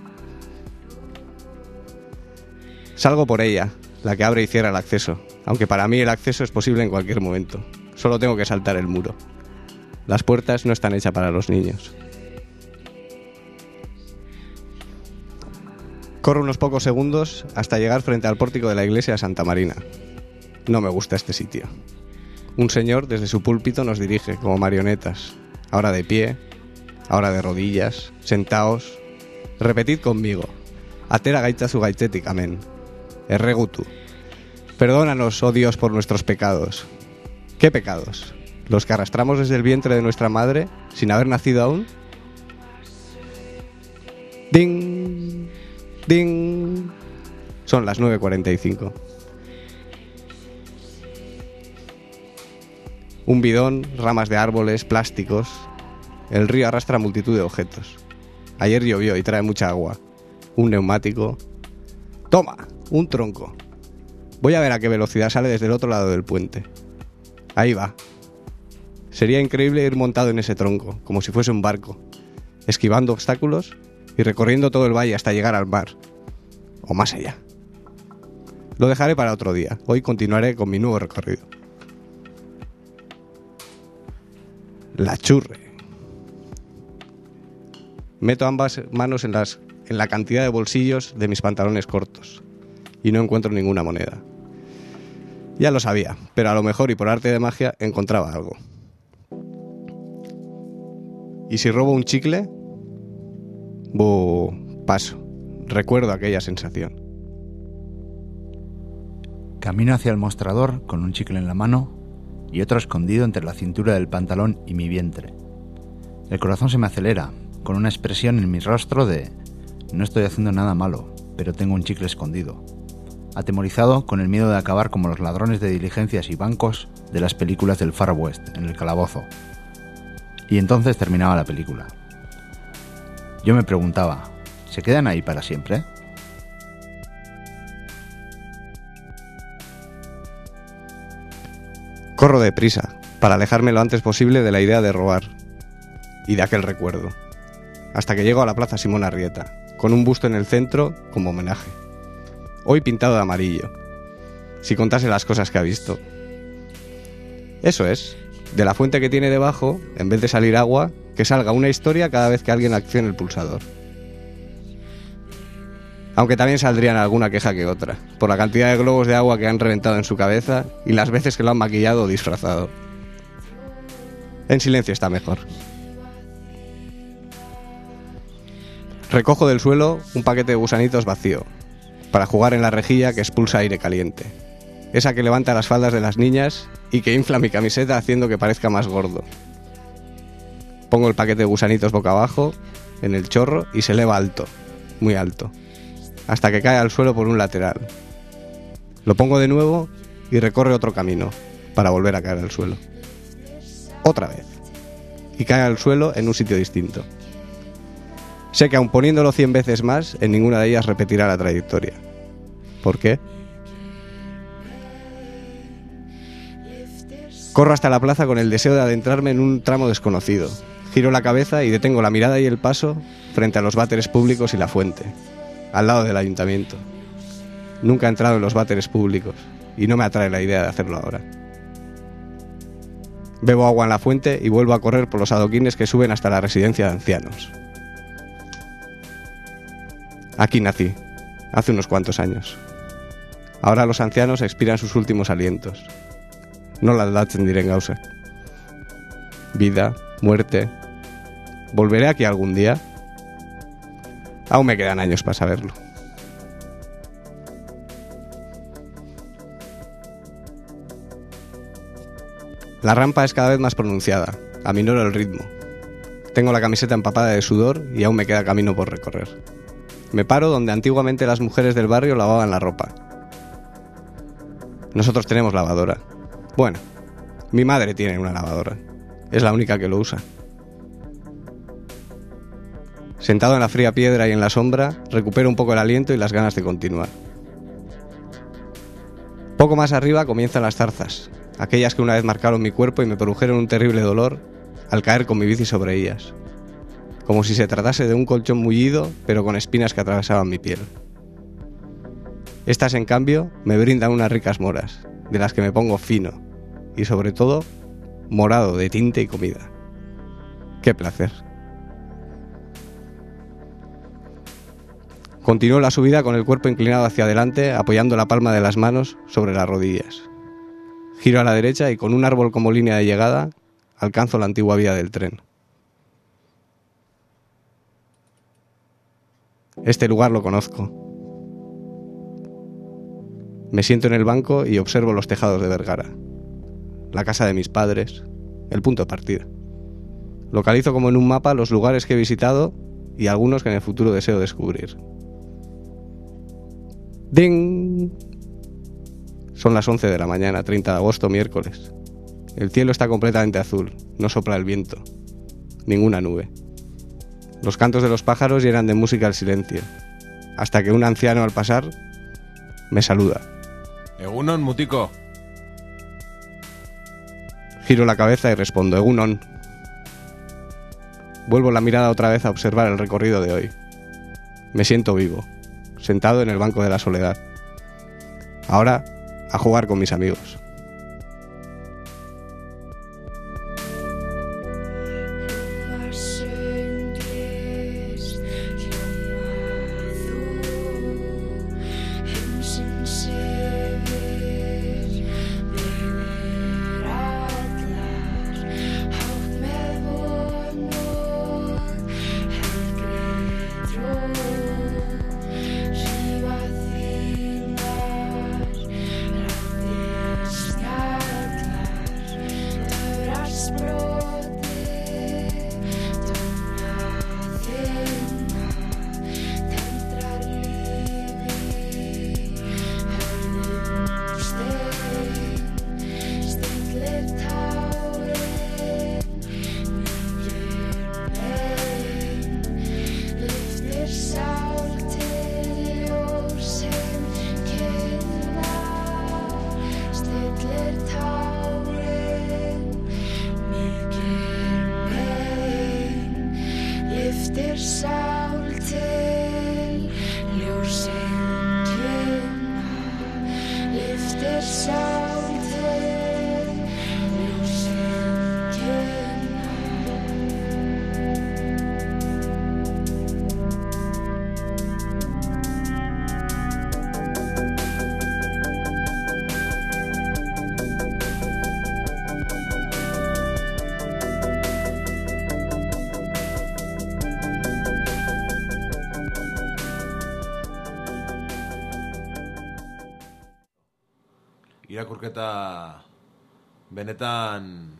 Salgo por ella, la que abre y cierra el acceso, aunque para mí el acceso es posible en cualquier momento. Solo tengo que saltar el muro. Las puertas no están hechas para los niños. Corro unos pocos segundos hasta llegar frente al pórtico de la iglesia de Santa Marina. No me gusta este sitio. Un señor desde su púlpito nos dirige como marionetas, ahora de pie, ahora de rodillas, sentaos. Repetid conmigo. Atera gaitazu gaitetik, amén. Erregutu. Perdónanos, oh Dios, por nuestros pecados. ¿Qué pecados? ¿Los que arrastramos desde el vientre de nuestra madre, sin haber nacido aún? Ding, ding. Son las nueve cuarenta y cinco. Un bidón, ramas de árboles, plásticos. El río arrastra multitud de objetos. Ayer llovió y trae mucha agua. Un neumático. ¡Toma! Un tronco. Voy a ver a qué velocidad sale desde el otro lado del puente. Ahí va. Sería increíble ir montado en ese tronco, como si fuese un barco, esquivando obstáculos y recorriendo todo el valle hasta llegar al mar. O más allá. Lo dejaré para otro día. Hoy continuaré con mi nuevo recorrido. La churre. Meto ambas manos en, las, en la cantidad de bolsillos de mis pantalones cortos y no encuentro ninguna moneda. Ya lo sabía, pero a lo mejor y por arte de magia encontraba algo. ¿Y si robo un chicle? Buh, paso. Recuerdo aquella sensación. Camino hacia el mostrador con un chicle en la mano y otro escondido entre la cintura del pantalón y mi vientre. El corazón se me acelera, con una expresión en mi rostro de no estoy haciendo nada malo, pero tengo un chicle escondido. Atemorizado con el miedo de acabar como los ladrones de diligencias y bancos de las películas del Far West, en el calabozo. Y entonces terminaba la película. Yo me preguntaba, ¿se quedan ahí para siempre? Corro deprisa, para alejarme lo antes posible de la idea de robar y de aquel recuerdo, hasta que llego a la Plaza Simón Arrieta, con un busto en el centro como homenaje. Hoy pintado de amarillo, si contase las cosas que ha visto. Eso es, de la fuente que tiene debajo, en vez de salir agua, que salga una historia cada vez que alguien accione el pulsador. Aunque también saldrían alguna queja que otra, por la cantidad de globos de agua que han reventado en su cabeza y las veces que lo han maquillado o disfrazado. En silencio está mejor. Recojo del suelo un paquete de gusanitos vacío, para jugar en la rejilla que expulsa aire caliente. Esa que levanta las faldas de las niñas y que infla mi camiseta haciendo que parezca más gordo. Pongo el paquete de gusanitos boca abajo, en el chorro, y se eleva alto, muy alto, hasta que cae al suelo por un lateral. Lo pongo de nuevo y recorre otro camino, para volver a caer al suelo. Otra vez. Y cae al suelo en un sitio distinto. Sé que aun poniéndolo cien veces más, en ninguna de ellas repetirá la trayectoria. ¿Por qué? Corro hasta la plaza con el deseo de adentrarme en un tramo desconocido. Giro la cabeza y detengo la mirada y el paso frente a los váteres públicos y la fuente, al lado del ayuntamiento. Nunca he entrado en los váteres públicos y no me atrae la idea de hacerlo ahora. Bebo agua en la fuente y vuelvo a correr por los adoquines que suben hasta la residencia de ancianos. Aquí nací, hace unos cuantos años. Ahora los ancianos expiran sus últimos alientos. No la laten dir en Gausa. Vida, muerte. ¿Volveré aquí algún día? Aún me quedan años para saberlo. La rampa es cada vez más pronunciada. Aminoro el ritmo. Tengo la camiseta empapada de sudor y aún me queda camino por recorrer. Me paro donde antiguamente las mujeres del barrio lavaban la ropa. Nosotros tenemos lavadora. Bueno, mi madre tiene una lavadora. Es la única que lo usa. Sentado en la fría piedra y en la sombra, recupero un poco el aliento y las ganas de continuar. Poco más arriba comienzan las zarzas, aquellas que una vez marcaron mi cuerpo y me produjeron un terrible dolor al caer con mi bici sobre ellas, como si se tratase de un colchón mullido, pero con espinas que atravesaban mi piel. Estas, en cambio, me brindan unas ricas moras, de las que me pongo fino, y sobre todo, morado de tinte y comida. ¡Qué placer! Continúo la subida con el cuerpo inclinado hacia adelante, apoyando la palma de las manos sobre las rodillas. Giro a la derecha y con un árbol como línea de llegada, alcanzo la antigua vía del tren. Este lugar lo conozco. Me siento en el banco y observo los tejados de Vergara, la casa de mis padres, el punto de partida. Localizo como en un mapa los lugares que he visitado y algunos que en el futuro deseo descubrir. ¡Ding! Son las once de la mañana, treinta de agosto, miércoles. El cielo está completamente azul, no sopla el viento, ninguna nube. Los cantos de los pájaros llenan de música el silencio, hasta que un anciano al pasar me saluda. Egunon, mutico. Giro la cabeza y respondo, Egunon. Vuelvo la mirada otra vez a observar el recorrido de hoy. Me siento vivo, sentado en el banco de la soledad. Ahora, a jugar con mis amigos. Irakurketa benetan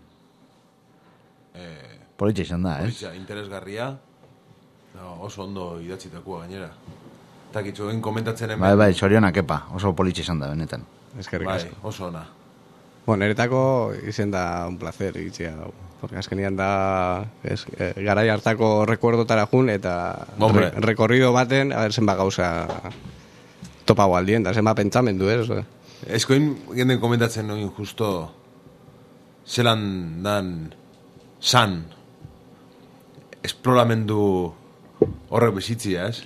eh, Politxe izan da, ez? politxa, interesgarria. No, oso ondo idatzitakoa gainera. Eta kitxo egin komentatzen hemen. Bai, bai, sorionak epa, oso politxe izan da, benetan. Eskerrik Bai, asko. oso ona. Bueno, niretako izen da un placer itzia hau. Porque azkenian da es, eh, garai hartako recuerdotara jun eta Hombre. re, recorrido baten, a ver, zenba gauza topago aldien, da zenba pentsamendu, ez? Eh? Eskoin genden komentatzen noin justo zelan dan san esploramendu horrek bizitzia, ez?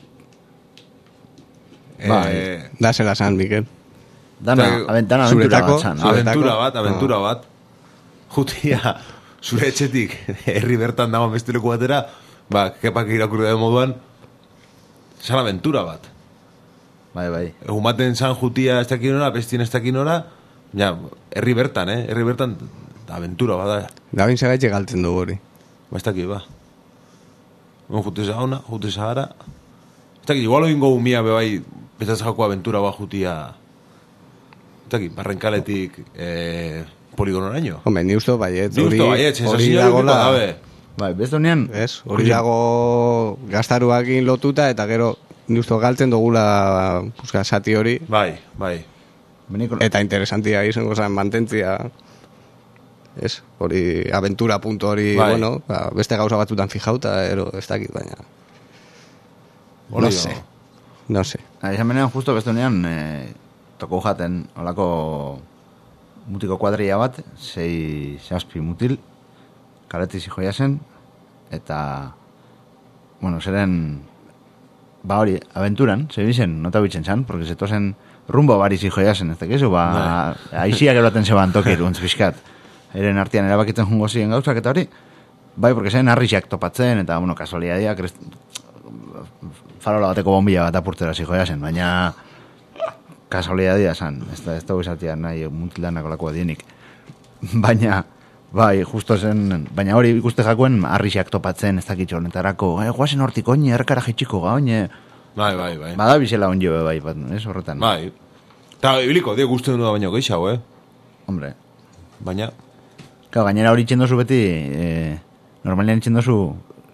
Bai. Eh, Da zela san, Mikel. Dana, Eta- aventana aventura zuretako- bat zan. zure- aventura Zuretako- bat, aventura bat. Jutia, zure etxetik, herri bertan dago beste leku batera, ba, kepak irakurri da moduan, zan aventura bat. Bai, bai. Egun baten zan jutia ez dakinora, bestien ez dakinora, ja, herri bertan, eh? Herri bertan, aventura bada. Gabin segaitxe galtzen dugu hori. Ba, ez dakit, ba. Egun jute zauna, jute zahara. Ez dakit, igual oingo umia bebai, bezatzako aventura ba jutia, ez dakit, barrenkaletik, eh, poligonoraino. Hombre, ni usto baiet, Ni hori usto baiet, hori sensazio dagola, gabe. Bai, beste honean... ez? Hori dago gastaruakin lotuta eta gero ni usto galtzen dugula puska, sati hori Bai, bai. Beniko, eta interesantia izango zen mantentzia. Ez, hori aventura punto hori, Bai. bueno, ba, beste gauza batzutan fijauta, ero ez dakit, baina... Hori No da. sé, no sé. Ah, izan benean, justo beste honean, eh, toko jaten, olako mutiko kuadria bat, sei zazpi mutil, kaletiz joia zen, eta, bueno, zeren, ba hori, aventuran, zebizen, nota bitzen zan, porque zetozen rumbo bari joia zen, ez dakizu, ba, aiziak eroaten zeban tokir, untz fiskat, eren artean erabakitzen jungo ziren gauzak, eta hori, bai, porque zen harrixak topatzen, eta, bueno, kasualidadiak, farola bateko bombilla bat apurtera zijoia zen, baina kasualidadia zen, ez da, ez da izatea nahi mutilanako lakoa dienik. Baina, bai, justo zen, baina hori ikuste jakuen harrixak topatzen, ez dakitxo honetarako, eh, guazen hortik oine, erkara jetxiko ga, oine, Bai, bai, bai. bada bizela onjo, bai, bat, ez horretan. Bai. Eta, ibiliko, die guztien du da baino geixau, eh? Hombre, Baina, Claro, gainera hori txendozu beti, eh, normalean txendozu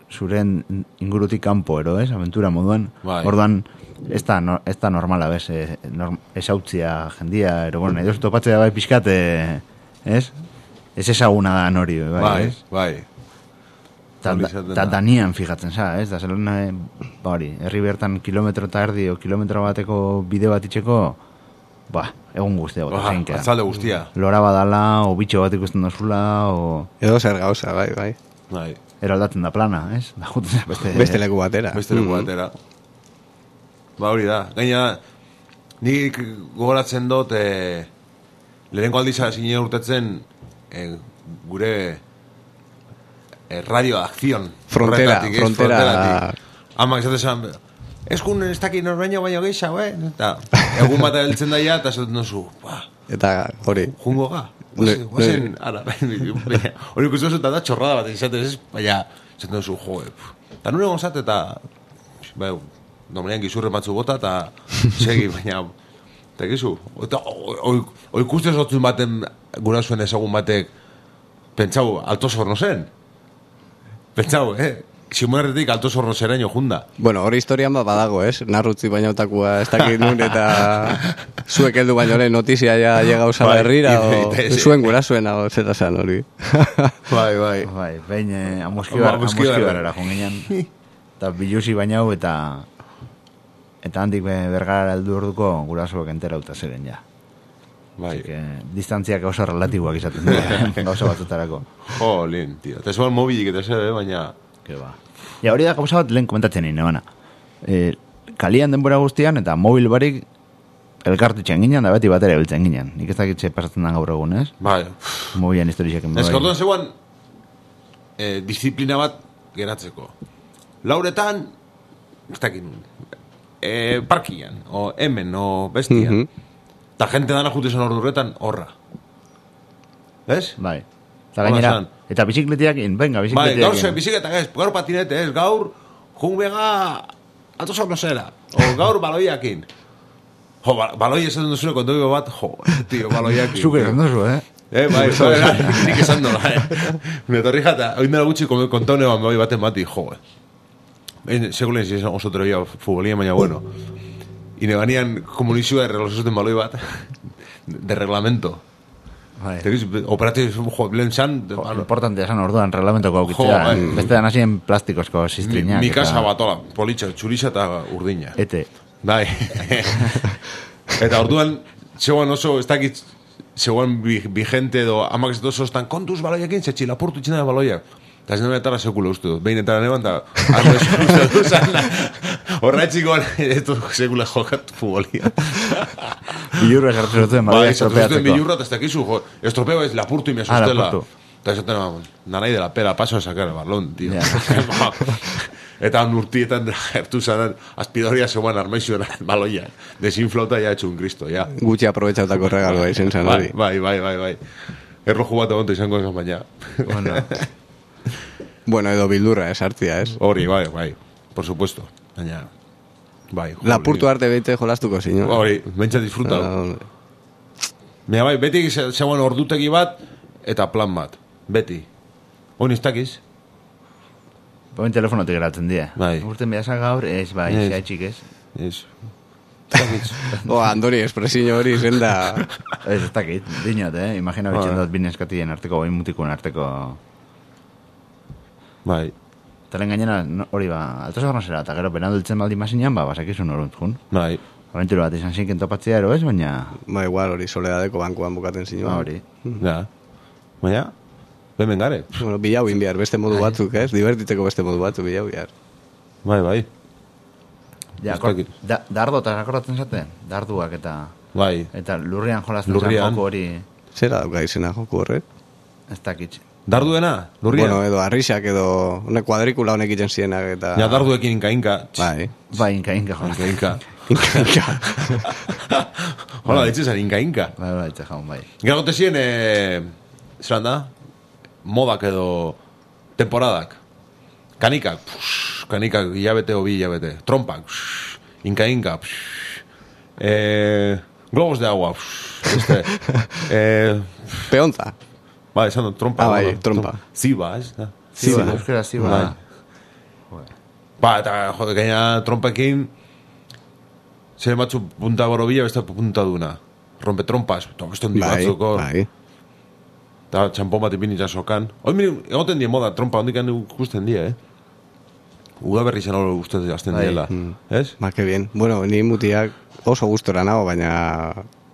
zuren ingurutik kanpo, ero, ez? Aventura moduan. Bai. Orduan, ez da, no, ez da normala, bez? E, norm, esautzia jendia, ero, bueno, edo topatzea bai pixkat, e, ez? Ez ezaguna da nori, bai, Bai, ez? bai. Ta, Hori da, izaten ta da. danian fijatzen, za, ez? Da, zelena, e, ba hori, herri bertan kilometro eta erdi o kilometro bateko bide bat itxeko, ba, egun guztia bat, Oja, zeinkea. atzalde guztia. Lora badala, o bitxo bat ikusten dozula, o... Edo zer gauza, bai, bai. Bai. Eraldatzen da plana, ez? Da, juten, beste... Beste leku batera. Beste leku Mm. batera. Ba hori da. Gaina, nik gogoratzen dut, e, lehenko aldiza zinen urtetzen, e, gure e, radio acción. Frontera, horretatik, ez? frontera. Fronteratik. Amak esaten zan, eskun ez dakit norbaino baino gehiago, eh? Eta egun bat heltzen daia, eta esaten duzu, ba, Eta hori. jungo ga. Ne- Guazen, ara, baina, hori ikusten duzu, eta da txorrada bat izaten, ez? Baina, esaten duzu, jo, eta nure gonzat, eta, bai, domenean gizurre batzu bota, eta segi, baina, eta gizu, eta, hori ikusten zotzun baten, gurasuen ezagun batek, pentsau, alto zorno zen. Pentsau, eh? Simonarretik alto zorno zeraino junda. Bueno, hori historian bat badago, ez? Narrutzi bainautakoa ez dakit nun, eta zuek heldu baino lehen notizia ja llegau zala Bai, herrira, ite- o ite- zuen gura zuen, o zeta zan hori. Bai, bai. Bai, behin eh, amoskibar, Amoskibarrera. amoskibarrera joan ginen. Eta bilusi bainau eta eta handik be- bergara heldu orduko gurasoak enterauta ziren ja. Bai. Que, distantziak oso relatiboak izaten dira, gauza batzutarako. Jolín, tío. Eta ez ban mobilik eta zebe, baina... Que ba. Ja, hori da gauza bat lehen komentatzen nien, nebana. E, kalian denbora guztian eta mobil barik elkartutzen ginen, da beti batera biltzen ginen. Nik ez dakitze pasatzen den gaur egun, ez? Bai. Mobilan historiak Ez que orduan zeuan eh, disiplina bat geratzeko. Lauretan, ez dakit, eh, parkian, o hemen, o bestian. Mhm. Ta gente dana jutizan ordurretan horra. Ez? Bai. Eta Hola, gainera, esan. eta bizikletiak in, venga, Bai, bizikletiak gaur ze biziketa ez, gaur patinete ez, gaur jungbega alto zornosera, o gaur baloiakin. Jo, ba, baloi esaten duzune kontoiko bat, jo, tío, baloiakin. Zuke esan duzu, eh? Eh, bai, bai, nik esan dola, eh. Me torri jata, oin dela gutxi kontaune bat bai baten bati, jo, eh. Ein, segulen si esan oso teoria futbolia, baina bueno. Ine banean komunizioa de relosuzten baloi bat, de reglamento. Bai. Operatio, jo, lehen zan, Jo, importantea esan orduan reglamentoko aukitzea. Jo, bai. eh? Beste da nasien plastikozko mi, ziztrinak. mi casa batola, politxa, txurixa eta urdina. Ete. Bai. Eta orduan, zeuan oso, ez dakit, zeuan bi, bi gente edo amak ez oso estan, kontuz baloiakin, zetxi lapurtu itxena baloiak. Eta ez nire etara sekula uste dut. Behin etara neban, eta arro uste dut zan. Horra etxikoan, ez dut sekula jokat futbolia. Bilurra sartu zuten, Bai, baloia ez dut zuten estropeatzeko. bilurra, eta ez dakizu, jo, estropeo ez lapurtu y me Ah, asustela. lapurtu. Eta ez dut, nanai de la pera, paso a sacar el balón, tío. Ja. Eta urtietan gertu zanan, aspidoria zeuan armaizioan baloia. Desinflauta ja etxun kristo, ja. Gutxi aprobetxautako regaloa izen zan Bai, hori. bai, bai, bai, bai. Erroju bat egonto izango esan baina. Bueno, Bueno, edo bildurra esartzia, ez? Hori, bai, bai, por supuesto. Baina, bai. jolín. Lapurtu arte beite jolastuko zinu. Hori, bentsa disfruta. Ah, Mira, bai, beti ze- zegoen ordutegi bat eta plan bat. Beti. Honi ez dakiz? Boen telefonotik geratzen dira. Bai. Urten behasa gaur, ez, bai, Ez. zehatxik, ez? Ez. Ez dakiz. O, Andori, espresio hori zen da... Ez, ez dakit, dinot, eh? Imagina Bai. bitxen dut bine eskatien arteko, bain mutikuen arteko... Bai, Talen gainera, no- hori ba, alto zornosera, eta gero penaldu diltzen baldin mazinean, ba, basakizun horunt, jun. bai. Abentura bat izan zinken topatzea ero, ez? Baina, Ba, igual hori soledadeko bankuan bukaten zinu. ba, hori. Ja. Baina, bemen gare. Bueno, bilau inbiar, beste modu batzuk, ez? Divertiteko beste modu batzuk, bilau biar. Bai, bai. Ja, Ez akor, dakit. da, dardo eta akordatzen zaten, darduak eta... Bai. Eta lurrian jolazten Lurrian. zan joko hori, Zera dauka izena joku horrek? ez dakit. Darduena, lurrian. Bueno, edo arrisak edo... Une kuadrikula honek iten zienak eta... Ja, darduekin inka-inka. Bai. Bai, inka, inka jolazten. Inka-inka. Inka. Hola, ditzezan, inka-inka. Bai, bai, itxe jaun, bai. Gero gote ziren, eh, zelan da? Modak edo temporadak. Kanikak, psh, kanikak, hilabete o bi hilabete. Trompak, psh, inka-inka, psh, eh, globos de agua, psh, este, eh, Peonza. ba, esan dut, trompa. Ah, bai, bueno, trompa. Ziba, ez da? Ziba, Ziba. euskera ziba. Bai. Ba, eta, jode, gaina trompekin, zer batzu punta borobila, beste punta duna. Rompe trompas, eta beste hondi Bai, batzuk, hor. bai. Eta txampon bat ipin itxasokan. Hoi, mire, egoten die moda, trompa, hondik ikusten die, eh? Uda berri zen hori uste azten Bai. diela, ez? Ba, que bien. Bueno, ni mutiak oso gustora nago, baina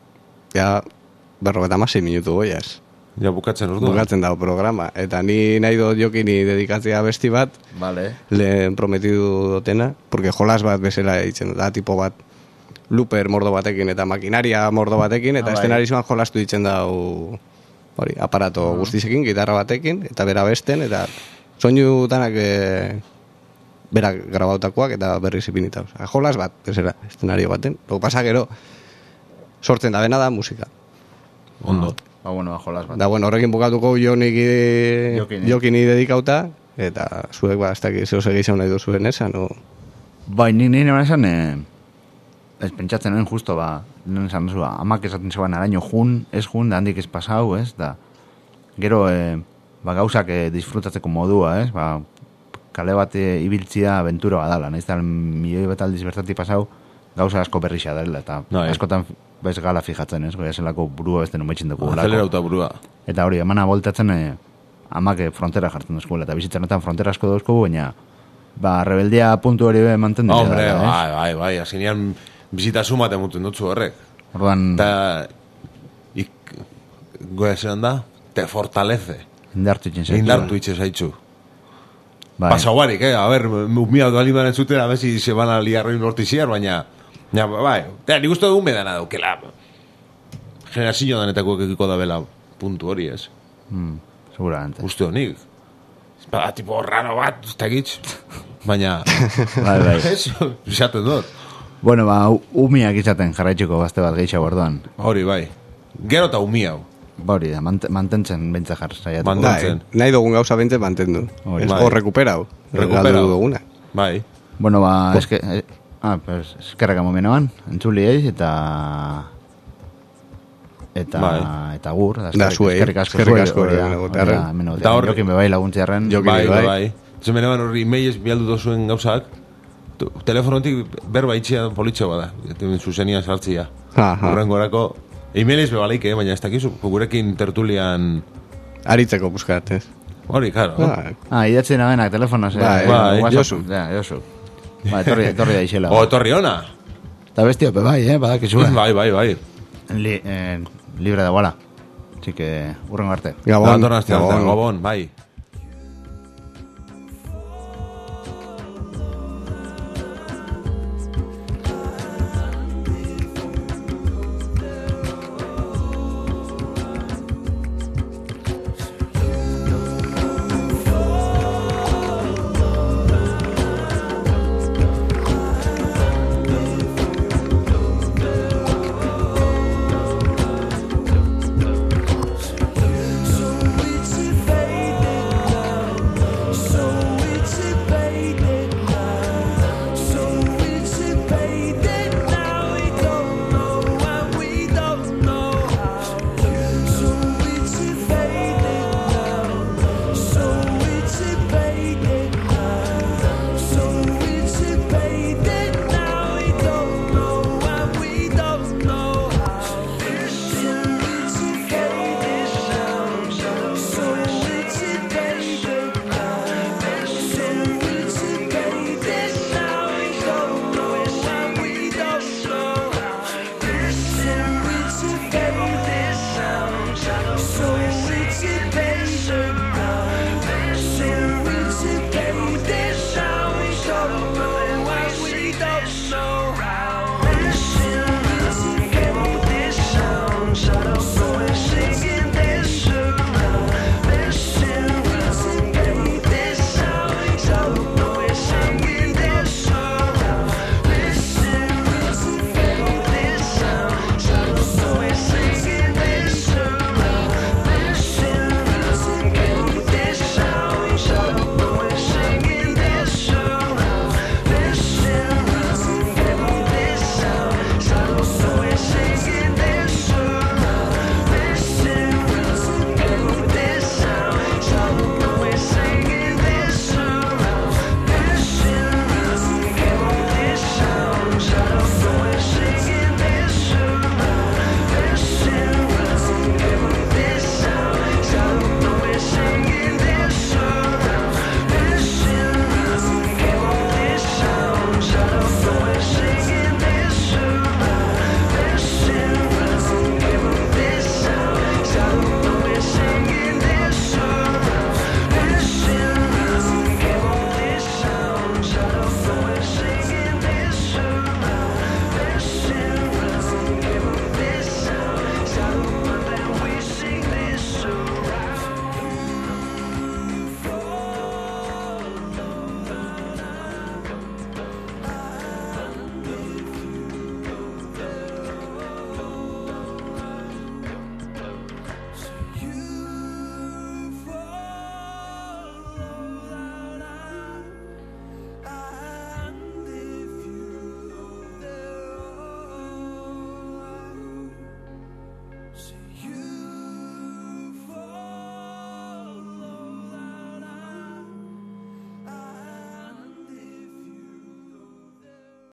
ja berrogeta masei minutu goiaz. Ja, bukatzen orduan. Bukatzen dago programa. Eta ni nahi dut jokini dedikatzea besti bat, Vale. lehen prometidu dotena, porque jolas bat bezala ditzen da, tipo bat looper mordo batekin eta makinaria mordo batekin, eta Ah, bai. eszenarizoan jolastu ditzen dau hori, aparato guztizekin, gitarra batekin, eta bera besten, eta soinu danak e, bera grabautakoak eta berriz ipinita. Osea, jolas bat, bezala, eszenario baten. Lo que pasa gero, sortzen da bena da musika. Ondo. Ba, bueno, ba, jolas bat. Da, bueno, horrekin bukatuko joniki Jokini. jokini dedikauta, eta zuek ba, ez dakit zeo segizan nahi duzuen esan, o... Bai, nik nire nire esan, eh, ez pentsatzen nuen justo, ba, nire esan duzu, amak esaten zegoen araño jun, ez jun, da handik ez pasau, ez, da, gero, eh, ba, gauzak eh, disfrutatzeko modua, ez, ba, kale bat eh, ibiltzia aventura badala, nahiz da, milioi bat aldiz bertatik pasau, gauza asko berrixa dela, eta Bai. askotan bez gala fijatzen, ez, goia zelako burua beste numetxin dugu. Azelerauta burua. Eta hori, emana voltatzen, eh, amak eh, frontera jartzen duzkuela, eta bizitzen honetan frontera asko dauzko, baina, ba, rebeldia puntu hori be manten dira. Hombre, dela, ez? bai, bai, bai, azkenean bizita sumat emuten dutzu horrek. Orduan, Eta, ik, goea zelan da, te fortalece. indartu itxen zaitu. Indartu itxe zaitzu. Bai. Pasau barik, eh? A ver, umia duali banen zuten, a ver si se van a liar roin lortiziar, baina, ja, bai, eta nik uste dugun bedana daukela. Generazio danetako ekiko da bela puntu hori, ez? Mm, seguramente. Uste honik. Bada, tipo, raro bat, ez dakitz. Baina, Bai, bai. ez, esaten dut. Bueno, ba, u- umiak izaten jarraitzeko gazte bat gehiago orduan. Hori, bai. Gero eta umiau. Ba, hori da, mant mantentzen bentsa jar saiatuko. Manda- Bai, Mantentzen. nahi dugun gauza bente mantendu. Hori. Ez, Bai. o rekuperau. Recuperau. Galdu duguna. Bai. Bueno, ba, eske... Eh, ah, pues, eskerrak amomenoan, entzuliei, eta... Eta, Bai. eta gur, da, Da, zuei. eskerrik asko Eskerrik zuei, asko, hori da, hemen hori egotearren. da, hemen Eta egotearren. hor- Jokin bebai laguntziarren. Jokin Bai, bai, bai. bai. Zemen eban horri mailez bialdu dozuen gauzak, tu- telefonotik berba itxia politxo bada, zuzenia sartzia. Aha. Horrengorako, e-mailez bebaleik, eh, baina ez dakizu, gurekin tertulian, Aritzeko buskat, ez? hori, karo. Ba, Ah, idatzen abenak telefonoz. Bai, bai, WhatsApp. Josu. Ja, Josu. Ba, etorri, etorri da izela. O, etorri ona. Eta bestio, pe bai, eh, badakizu. Bai, bai, bai. Li, eh, libre da bola. Así que, urrengo arte. Gabon. Datorren astean, Gabon. Gabon, bai.